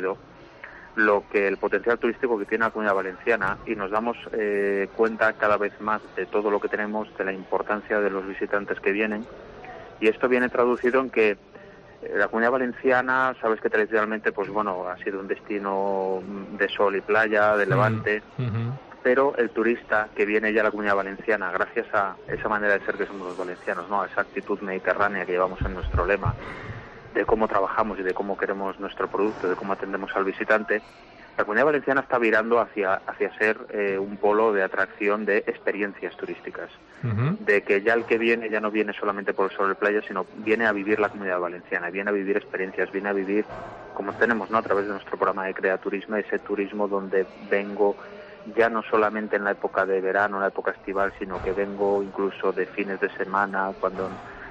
lo que el potencial turístico que tiene la Comunidad Valenciana, y nos damos cuenta cada vez más de todo lo que tenemos, de la importancia de los visitantes que vienen, y esto viene traducido en que la Comunidad Valenciana, sabes que tradicionalmente pues bueno, ha sido un destino de sol y playa, de levante, pero el turista que viene ya a la Comunidad Valenciana, gracias a esa manera de ser que somos los valencianos, ¿no?, a esa actitud mediterránea que llevamos en nuestro lema, de cómo trabajamos y de cómo queremos nuestro producto, de cómo atendemos al visitante, la Comunidad Valenciana está virando hacia ser un polo de atracción de experiencias turísticas, de que ya el que viene ya no viene solamente por el sol de playa, sino viene a vivir la Comunidad Valenciana, viene a vivir experiencias, viene a vivir, como tenemos, ¿no?, a través de nuestro programa de Crea Turismo, ese turismo donde vengo ya no solamente en la época de verano, en la época estival, sino que vengo incluso de fines de semana, cuando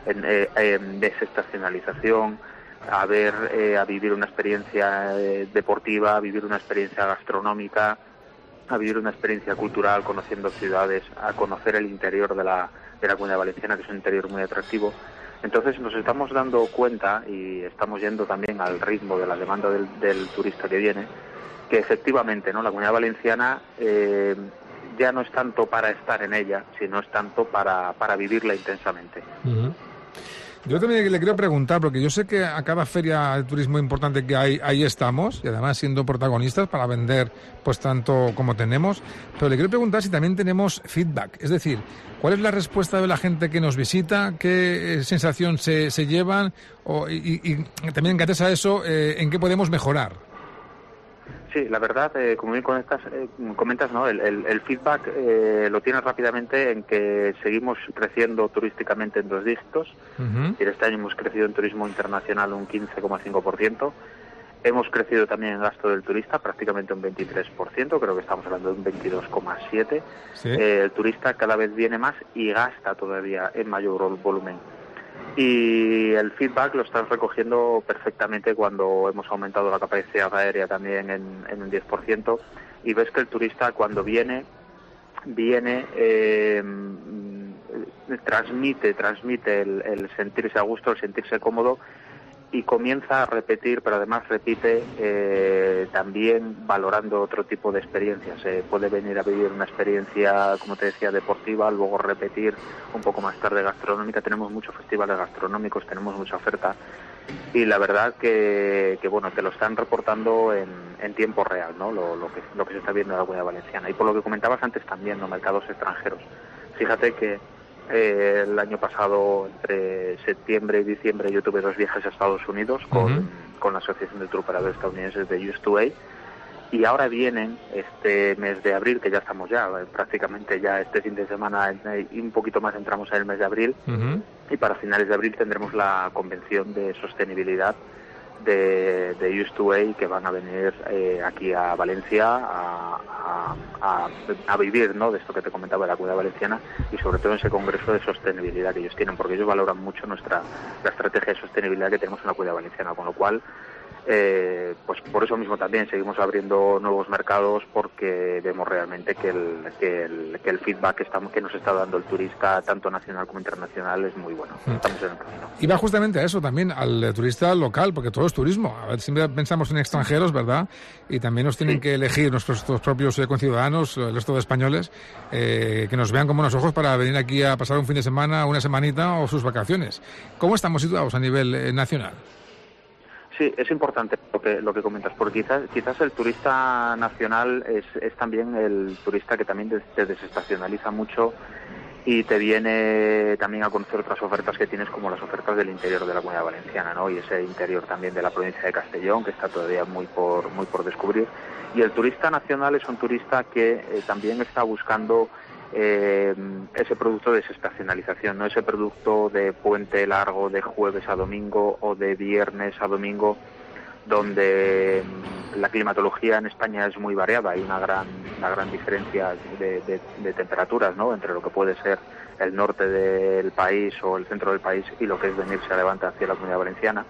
en desestacionalización, a vivir una experiencia deportiva, a vivir una experiencia gastronómica, a vivir una experiencia cultural, conociendo ciudades, a conocer el interior de la Comunidad Valenciana, que es un interior muy atractivo. Entonces nos estamos dando cuenta, y estamos yendo también al ritmo de la demanda del turista que viene, que efectivamente, ¿no?, la Comunidad Valenciana ya no es tanto para estar en ella, sino es tanto para vivirla intensamente. Yo también le quiero preguntar, porque yo sé que a cada feria de turismo importante que hay, ahí estamos, y además siendo protagonistas para vender pues tanto como tenemos, pero le quiero preguntar si también tenemos feedback, es decir, ¿cuál es la respuesta de la gente que nos visita? ¿Qué sensación se llevan? Y también, gracias a eso, ¿en qué podemos mejorar? Sí, la verdad, como bien comentas, ¿no?, el feedback lo tienes rápidamente en que seguimos creciendo turísticamente en 2 dígitos. Y este año hemos crecido en turismo internacional un 15,5%. Hemos crecido también en gasto del turista prácticamente un 23%, creo que estamos hablando de un 22,7%. Sí. El turista cada vez viene más y gasta todavía en mayor volumen. Y el feedback lo están recogiendo perfectamente cuando hemos aumentado la capacidad aérea también en un 10%, y ves que el turista cuando viene transmite el sentirse a gusto, el sentirse cómodo, y comienza a repetir, pero además repite también valorando otro tipo de experiencias. Puede venir a vivir una experiencia, como te decía, deportiva, luego repetir un poco más tarde gastronómica. Tenemos muchos festivales gastronómicos, tenemos mucha oferta, y la verdad que bueno, te lo están reportando en tiempo real, ¿no? Lo que se está viendo en la Comunidad Valenciana. Y por lo que comentabas antes también, los mercados extranjeros. Fíjate que el año pasado, entre septiembre y diciembre, yo tuve 2 viajes a Estados Unidos con la Asociación de Tour Operadores Estadounidenses de US2A, y ahora vienen este mes de abril, que ya estamos prácticamente ya este fin de semana y un poquito más entramos en el mes de abril, y para finales de abril tendremos la convención de sostenibilidad de US2A, que van a venir aquí a Valencia a vivir, ¿no?, de esto que te comentaba de la Comunidad Valenciana, y sobre todo en ese congreso de sostenibilidad que ellos tienen, porque ellos valoran mucho la estrategia de sostenibilidad que tenemos en la Comunidad Valenciana, con lo cual pues por eso mismo también seguimos abriendo nuevos mercados, porque vemos realmente que el feedback que nos está dando el turista, tanto nacional como internacional, es muy bueno. Estamos en el camino. Y va justamente a eso también, al turista local, porque todo es turismo. A ver, siempre pensamos en extranjeros, ¿verdad? Y también nos tienen que elegir nuestros propios conciudadanos, el resto de españoles, que nos vean con buenos ojos para venir aquí a pasar un fin de semana, una semanita o sus vacaciones. ¿Cómo estamos situados a nivel nacional? Sí, es importante lo que comentas, porque quizás el turista nacional es también el turista que también te desestacionaliza mucho y te viene también a conocer otras ofertas que tienes, como las ofertas del interior de la Comunidad Valenciana, ¿no? Y ese interior también de la provincia de Castellón, que está todavía muy por descubrir. Y el turista nacional es un turista que también está buscando ese producto de desestacionalización, no ese producto de puente largo de jueves a domingo o de viernes a domingo, donde la climatología en España es muy variada. Hay una gran diferencia de temperaturas, ¿no?, entre lo que puede ser el norte del país o el centro del país y lo que es venirse a Levante hacia la Comunidad Valenciana.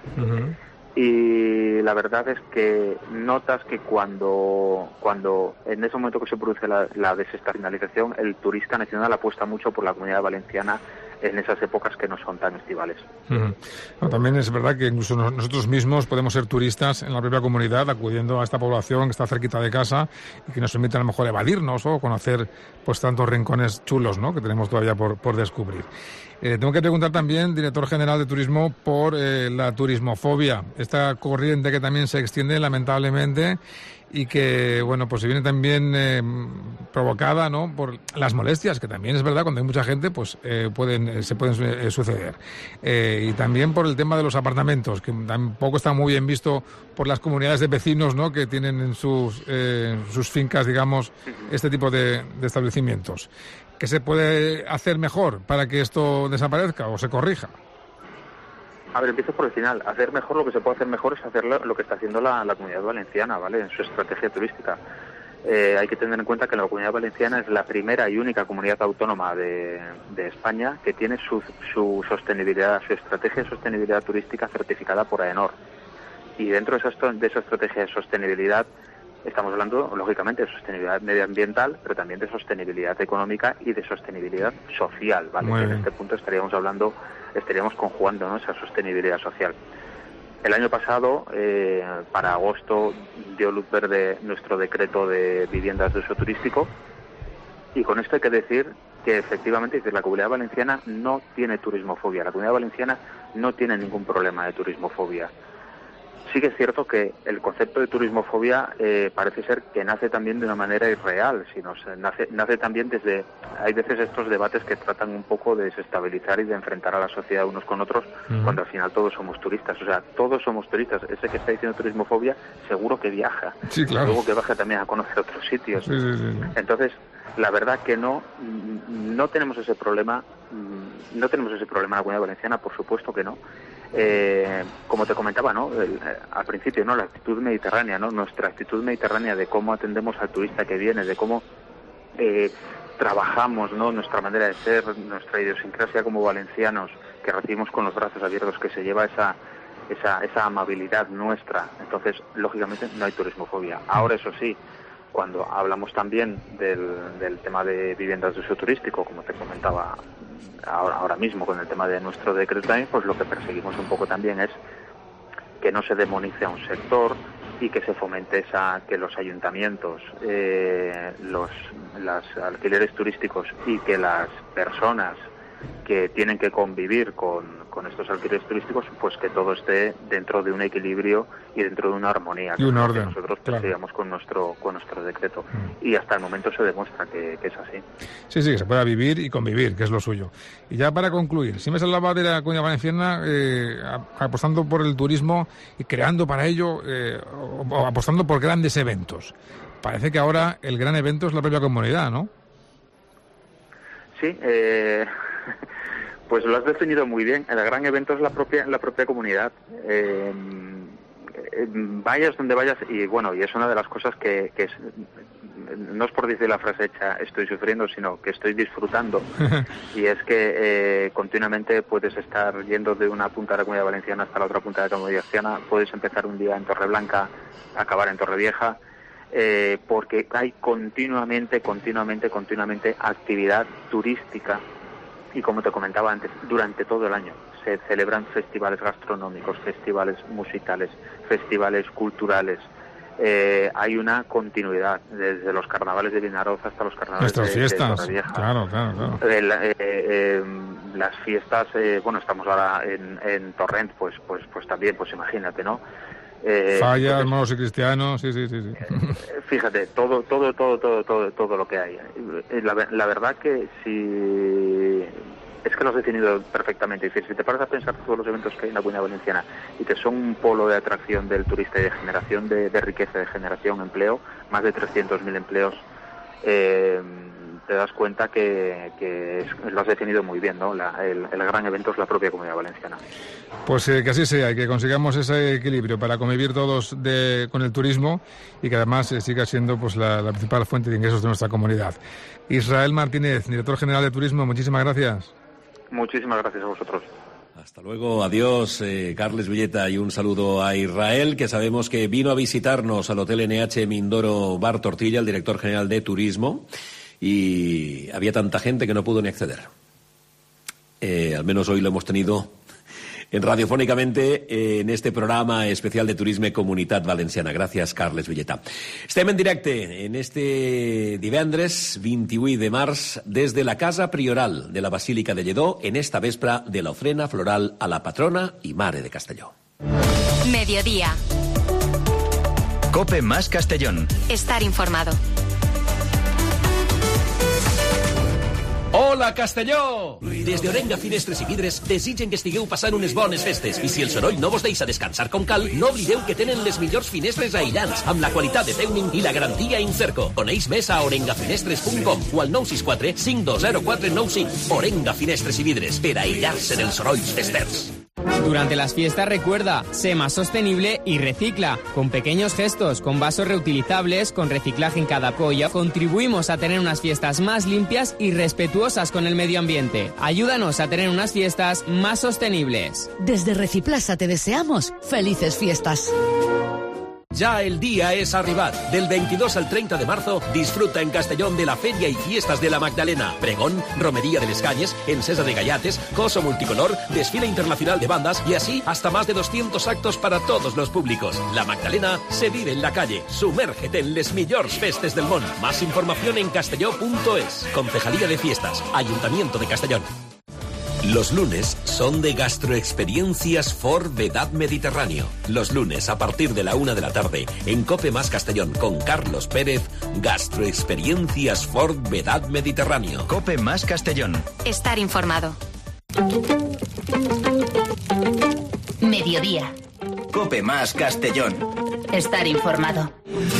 Y la verdad es que notas que cuando en ese momento que se produce la desestacionalización, el turista nacional apuesta mucho por la Comunidad Valenciana en esas épocas que no son tan estivales. También es verdad que incluso nosotros mismos podemos ser turistas en la propia comunidad, acudiendo a esta población que está cerquita de casa y que nos permite a lo mejor evadirnos o conocer pues tantos rincones chulos, ¿no?, que tenemos todavía por descubrir. Tengo que preguntar también, director general de Turismo, por la turismofobia, esta corriente que también se extiende lamentablemente y que, bueno, pues se viene también provocada, ¿no?, por las molestias, que también es verdad, cuando hay mucha gente, pues se pueden suceder. Y también por el tema de los apartamentos, que tampoco está muy bien visto por las comunidades de vecinos, ¿no?, que tienen en sus fincas, digamos, este tipo de establecimientos. ¿Qué se puede hacer mejor para que esto desaparezca o se corrija? A ver, empiezo por el final. Hacer mejor, lo que se puede hacer mejor es hacer lo que está haciendo la Comunidad Valenciana, ¿vale?, en su estrategia turística. Hay que tener en cuenta que la Comunidad Valenciana es la primera y única comunidad autónoma de España que tiene su sostenibilidad, su estrategia de sostenibilidad turística certificada por AENOR. Y dentro de esa estrategia de sostenibilidad estamos hablando, lógicamente, de sostenibilidad medioambiental, pero también de sostenibilidad económica y de sostenibilidad social, ¿vale? En este punto estaríamos conjugando, ¿no?, esa sostenibilidad social. El año pasado, para agosto, dio luz verde nuestro decreto de viviendas de uso turístico, y con esto hay que decir que efectivamente la Comunidad Valenciana no tiene turismofobia. La Comunidad Valenciana no tiene ningún problema de turismofobia. Sí que es cierto que el concepto de turismofobia parece ser que nace también de una manera irreal, sino nace también desde... Hay veces estos debates que tratan un poco de desestabilizar y de enfrentar a la sociedad unos con otros, cuando al final todos somos turistas. O sea, todos somos turistas. Ese que está diciendo turismofobia seguro que viaja. Sí, claro. Luego que baja también a conocer otros sitios. Sí. Entonces, la verdad que no tenemos ese problema. No tenemos ese problema en la Comunidad Valenciana, por supuesto que no. Como te comentaba, ¿no?, al principio, ¿no?, la actitud mediterránea, ¿no?, nuestra actitud mediterránea de cómo atendemos al turista que viene, de cómo trabajamos, ¿no?, nuestra manera de ser, nuestra idiosincrasia como valencianos recibimos con los brazos abiertos, que se lleva esa amabilidad nuestra. Entonces, lógicamente, no hay turismofobia. Ahora, eso sí, cuando hablamos también del tema de viviendas de uso turístico, como te comentaba ahora mismo con el tema de nuestro decreto, pues lo que perseguimos un poco también es que no se demonice a un sector y que se fomente que los ayuntamientos, los alquileres turísticos y que las personas que tienen que convivir con estos alquileres turísticos, pues que todo esté dentro de un equilibrio y dentro de una armonía y un orden, que nosotros perseguimos con nuestro decreto. Y hasta el momento se demuestra que es así. Sí, que se pueda vivir y convivir, que es lo suyo. Y ya para concluir, si me hablaba de la Comunidad Valenciana apostando por el turismo y creando para ello, o apostando por grandes eventos. Parece que ahora el gran evento es la propia comunidad, ¿no? Sí, pues lo has definido muy bien. El gran evento es la propia comunidad. Vayas donde vayas, y bueno, y es una de las cosas que no es por decir la frase hecha estoy sufriendo, sino que estoy disfrutando. Y es que continuamente puedes estar yendo de una punta de la Comunidad Valenciana hasta la otra punta de la Comunidad Valenciana. Puedes empezar un día en Torreblanca, acabar en Torrevieja, porque hay continuamente actividad turística. Y como te comentaba antes, durante todo el año se celebran festivales gastronómicos, festivales musicales, festivales culturales. Hay una continuidad desde los carnavales de Vinaroz hasta los carnavales de fiestas. Torrevieja. Claro. Las fiestas, estamos ahora en Torrent, pues también, pues imagínate, ¿no? Fallas, moros y cristianos, sí. Fíjate, todo lo que hay. La verdad que es que lo has definido perfectamente. Si te paras a pensar todos los eventos que hay en la Comunidad Valenciana y que son un polo de atracción del turista y de generación de riqueza, de generación de empleo, más de 300.000 empleos, te das cuenta que lo has definido muy bien, ¿no? El gran evento es la propia Comunidad Valenciana. Pues que así sea, y que consigamos ese equilibrio para convivir todos con el turismo y que además siga siendo pues la principal fuente de ingresos de nuestra comunidad. Israel Martínez, director general de Turismo, muchísimas gracias. Muchísimas gracias a vosotros. Hasta luego, adiós, Carles Villeta, y un saludo a Israel, que sabemos que vino a visitarnos al Hotel NH Mindoro Bar Tortilla, el director general de Turismo, y había tanta gente que no pudo ni acceder. Al menos hoy lo hemos tenido radiofònicamente en este programa especial de Turisme Comunitat Valenciana. Gràcies, Carles Villeta. Estem en directe en este divendres 28 de març des de la Casa Prioral de la Basílica de Lledó en esta vespra de la ofrena floral a la patrona i mare de Castelló. Mediodía. COPE más Castellón. Estar informado. Hola, Castelló! Des d'Orenga Finestres i Vidres desitgen que estigueu passant unes bones festes. I si el soroll no vos deixa descansar com cal, no oblideu que tenen les millors finestres aïllants, amb la qualitat de Teuning i la garantia Incerco. Coneix més a orengafinestres.com o al 964 520495. Orenga Finestres i Vidres, per aïllar-se dels sorolls festers. Durante las fiestas recuerda, sé más sostenible y recicla. Con pequeños gestos, con vasos reutilizables, con reciclaje en cada polla, contribuimos a tener unas fiestas más limpias y respetuosas con el medio ambiente. Ayúdanos a tener unas fiestas más sostenibles. Desde Reciplasa te deseamos felices fiestas. Ja el dia és arribat. Del 22 al 30 de marzo disfruta en Castellón de la Feria y Fiestas de la Magdalena. Pregón, romería de les Calles, encesa de gallates, coso multicolor, desfile internacional de bandas y así hasta más de 200 actos para todos los públicos. La Magdalena se vive en la calle. Sumérgete en les millors festes del món. Más información en castelló.es. Concejalía de Fiestas, Ayuntamiento de Castellón. Los lunes son de Gastroexperiencias for Vedad Mediterráneo. Los lunes a partir de la 1 de la tarde en COPE más Castellón con Carlos Pérez, Gastroexperiencias for Vedad Mediterráneo. COPE más Castellón. Estar informado. Mediodía. COPE más Castellón. Estar informado.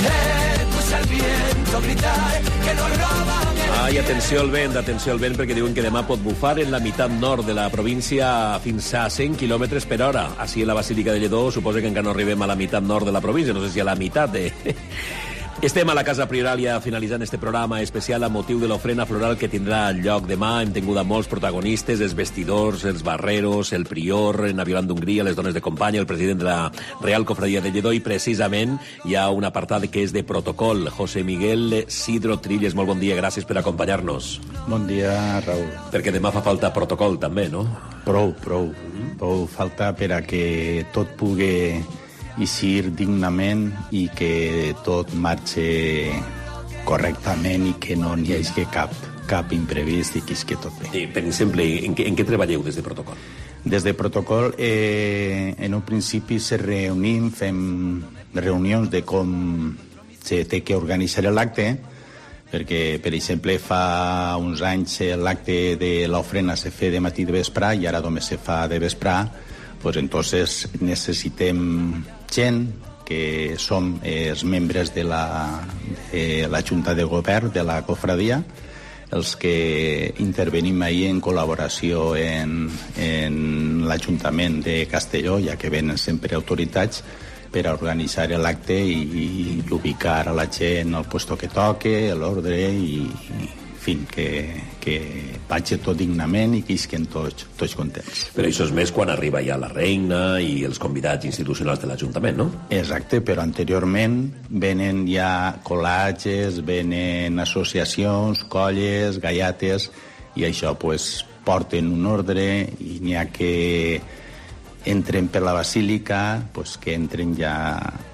Ai, atenció al vent, perquè diuen que demà pot bufar en la meitat nord de la província fins a 100 km per hora. Així en la Basílica de Lledó suposa que encara no arribem a la meitat nord de la província, no sé si a la meitat de... Estem a la Casa Prioral ja finalitzant este programa especial a motiu de l'ofrena floral que tindrà lloc demà. Hem tingut a molts protagonistes, els vestidors, els barreros, el prior, na Violant d'Hongria, les dones de companya, el president de la Real Cofradia de Lledó, i precisament hi ha un apartat que és de protocol. José Miguel Sidro Trilles, molt bon dia, gràcies per acompanyar-nos. Bon dia, Raül. Perquè demà fa falta protocol també, no? Prou falta per a que tot pugui eixir dignament i que tot marxi correctament i que no n'hi hagi cap imprevist i que tot bé. Per exemple, en què treballeu des de protocol? Des de protocol, en un principi se reunim, fem reunions de com se té que organitzar l'acte, perquè, per exemple, fa uns anys l'acte de l'ofrena se fa de matí de vesprà i ara només se fa de vesprà, pues entonces necessitem gent que som els membres de la Junta de Govern de la cofradia, els que intervenim ahir en col·laboració en l'Ajuntament de Castelló, ja que venen sempre autoritats per a organitzar l'acte i ubicar a la gent al lloc que toque, l'ordre i fin, que vagi tot dignament i que isquen tots contents. Però això és més quan arriba ja la reina i els convidats institucionals de l'Ajuntament, no? Exacte, però anteriorment venen ja col·latges, venen associacions, colles, gallates, i això pues, porten un ordre i n'hi ha que entren per la basílica, pues, que entren ja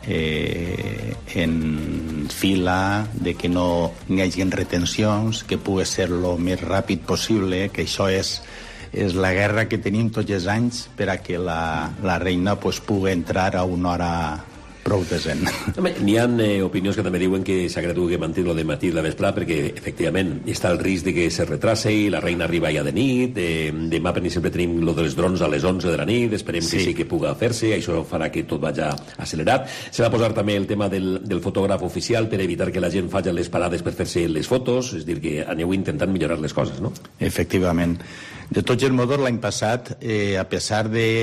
en fila, de que no n'hi hagi retencions, que pugui ser el més ràpid possible, que això és la guerra que tenim tots els anys per a que la reina pues, pugui entrar a una hora prou decent. N'hi ha opinions que també diuen que s'ha cregut que manté-lo de matí de la vesprà perquè, efectivament, està el risc de que se retrase i la reina arriba ja de nit. Demà, per exemple, tenim lo dels drons a les 11 de la nit. Esperem que sí que puga fer-se. Això farà que tot vagi accelerat. Se va posar també el tema del fotògraf oficial per evitar que la gent faci les parades per fer-se les fotos. És dir, que aneu intentant millorar les coses, no? Efectivament. De tots els modos, l'any passat, a pesar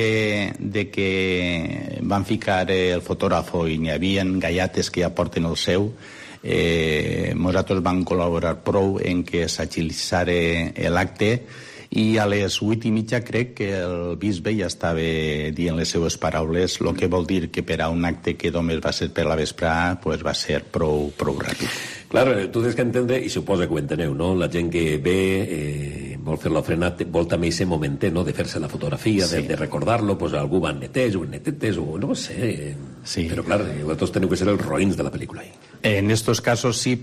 de que van ficar el fotògraf i n'hi havia gallates que ja porten el seu, nosaltres vam col·laborar prou en que s'agilitzara l'acte i a les 8:30 crec que el bisbe ja estava dient les seues paraules, el que vol dir que per a un acte que només va ser per la vesprà pues va ser prou ràpid. Clar, tu tens que entendre, i suposa que ho enteneu, no? La gent que ve, vol fer l'ofrena, vol també aquest momentet, no?, de fer-se la fotografia, de recordar-lo, pues algú va neteig o netetes, o no sé. Sí. Però clar, vosaltres teniu que ser els roïns de la pel·lícula. En estos casos sí,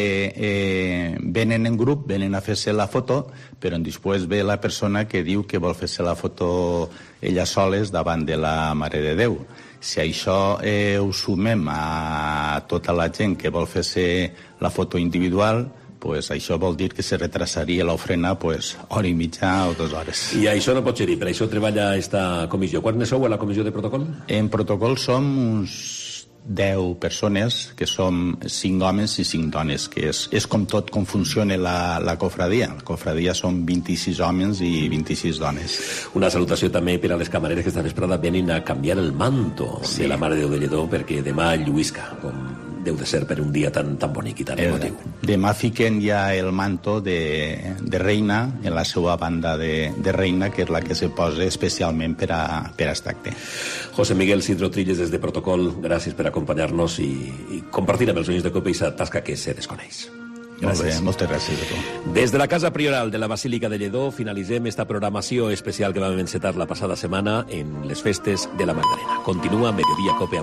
perquè venen en grup, venen a fer-se la foto, però després ve la persona que diu que vol fer-se la foto ella soles davant de la Mare de Déu. Si això ho sumem a tota la gent que vol fer-se la foto individual, pues això vol dir que se retrasaria l'ofrena pues, hora i mitja o 2 hores. I això no pot ser, per això treballa esta comissió. Quants sou a la comissió de protocol? En protocol som uns 10 persones, que som 5 homes i 5 dones, que és com funciona la cofradia. La cofradia són 26 homes i 26 dones. Una salutació també per a les camareres que esta vesprada venen a canviar el manto de la Mare de Déu de Lledó, perquè demà lluïsca, com deu de ser per un dia tan bonic i tan emotiu. Demà fiquen ja el manto de reina en la seva banda de reina, que és la que se posa especialment per a aquest acte. José Miguel Sidro Trilles, des de Protocol, gràcies per acompanyar-nos i compartir amb els oients de COPE aquesta tasca que se desconeix. Gràcies. Moltes gràcies a tu. Des de la Casa Prioral de la Basílica de Lledó finalitzem esta programació especial que vam encetar la passada setmana en les festes de la Magdalena. Continua Mediodía COPE.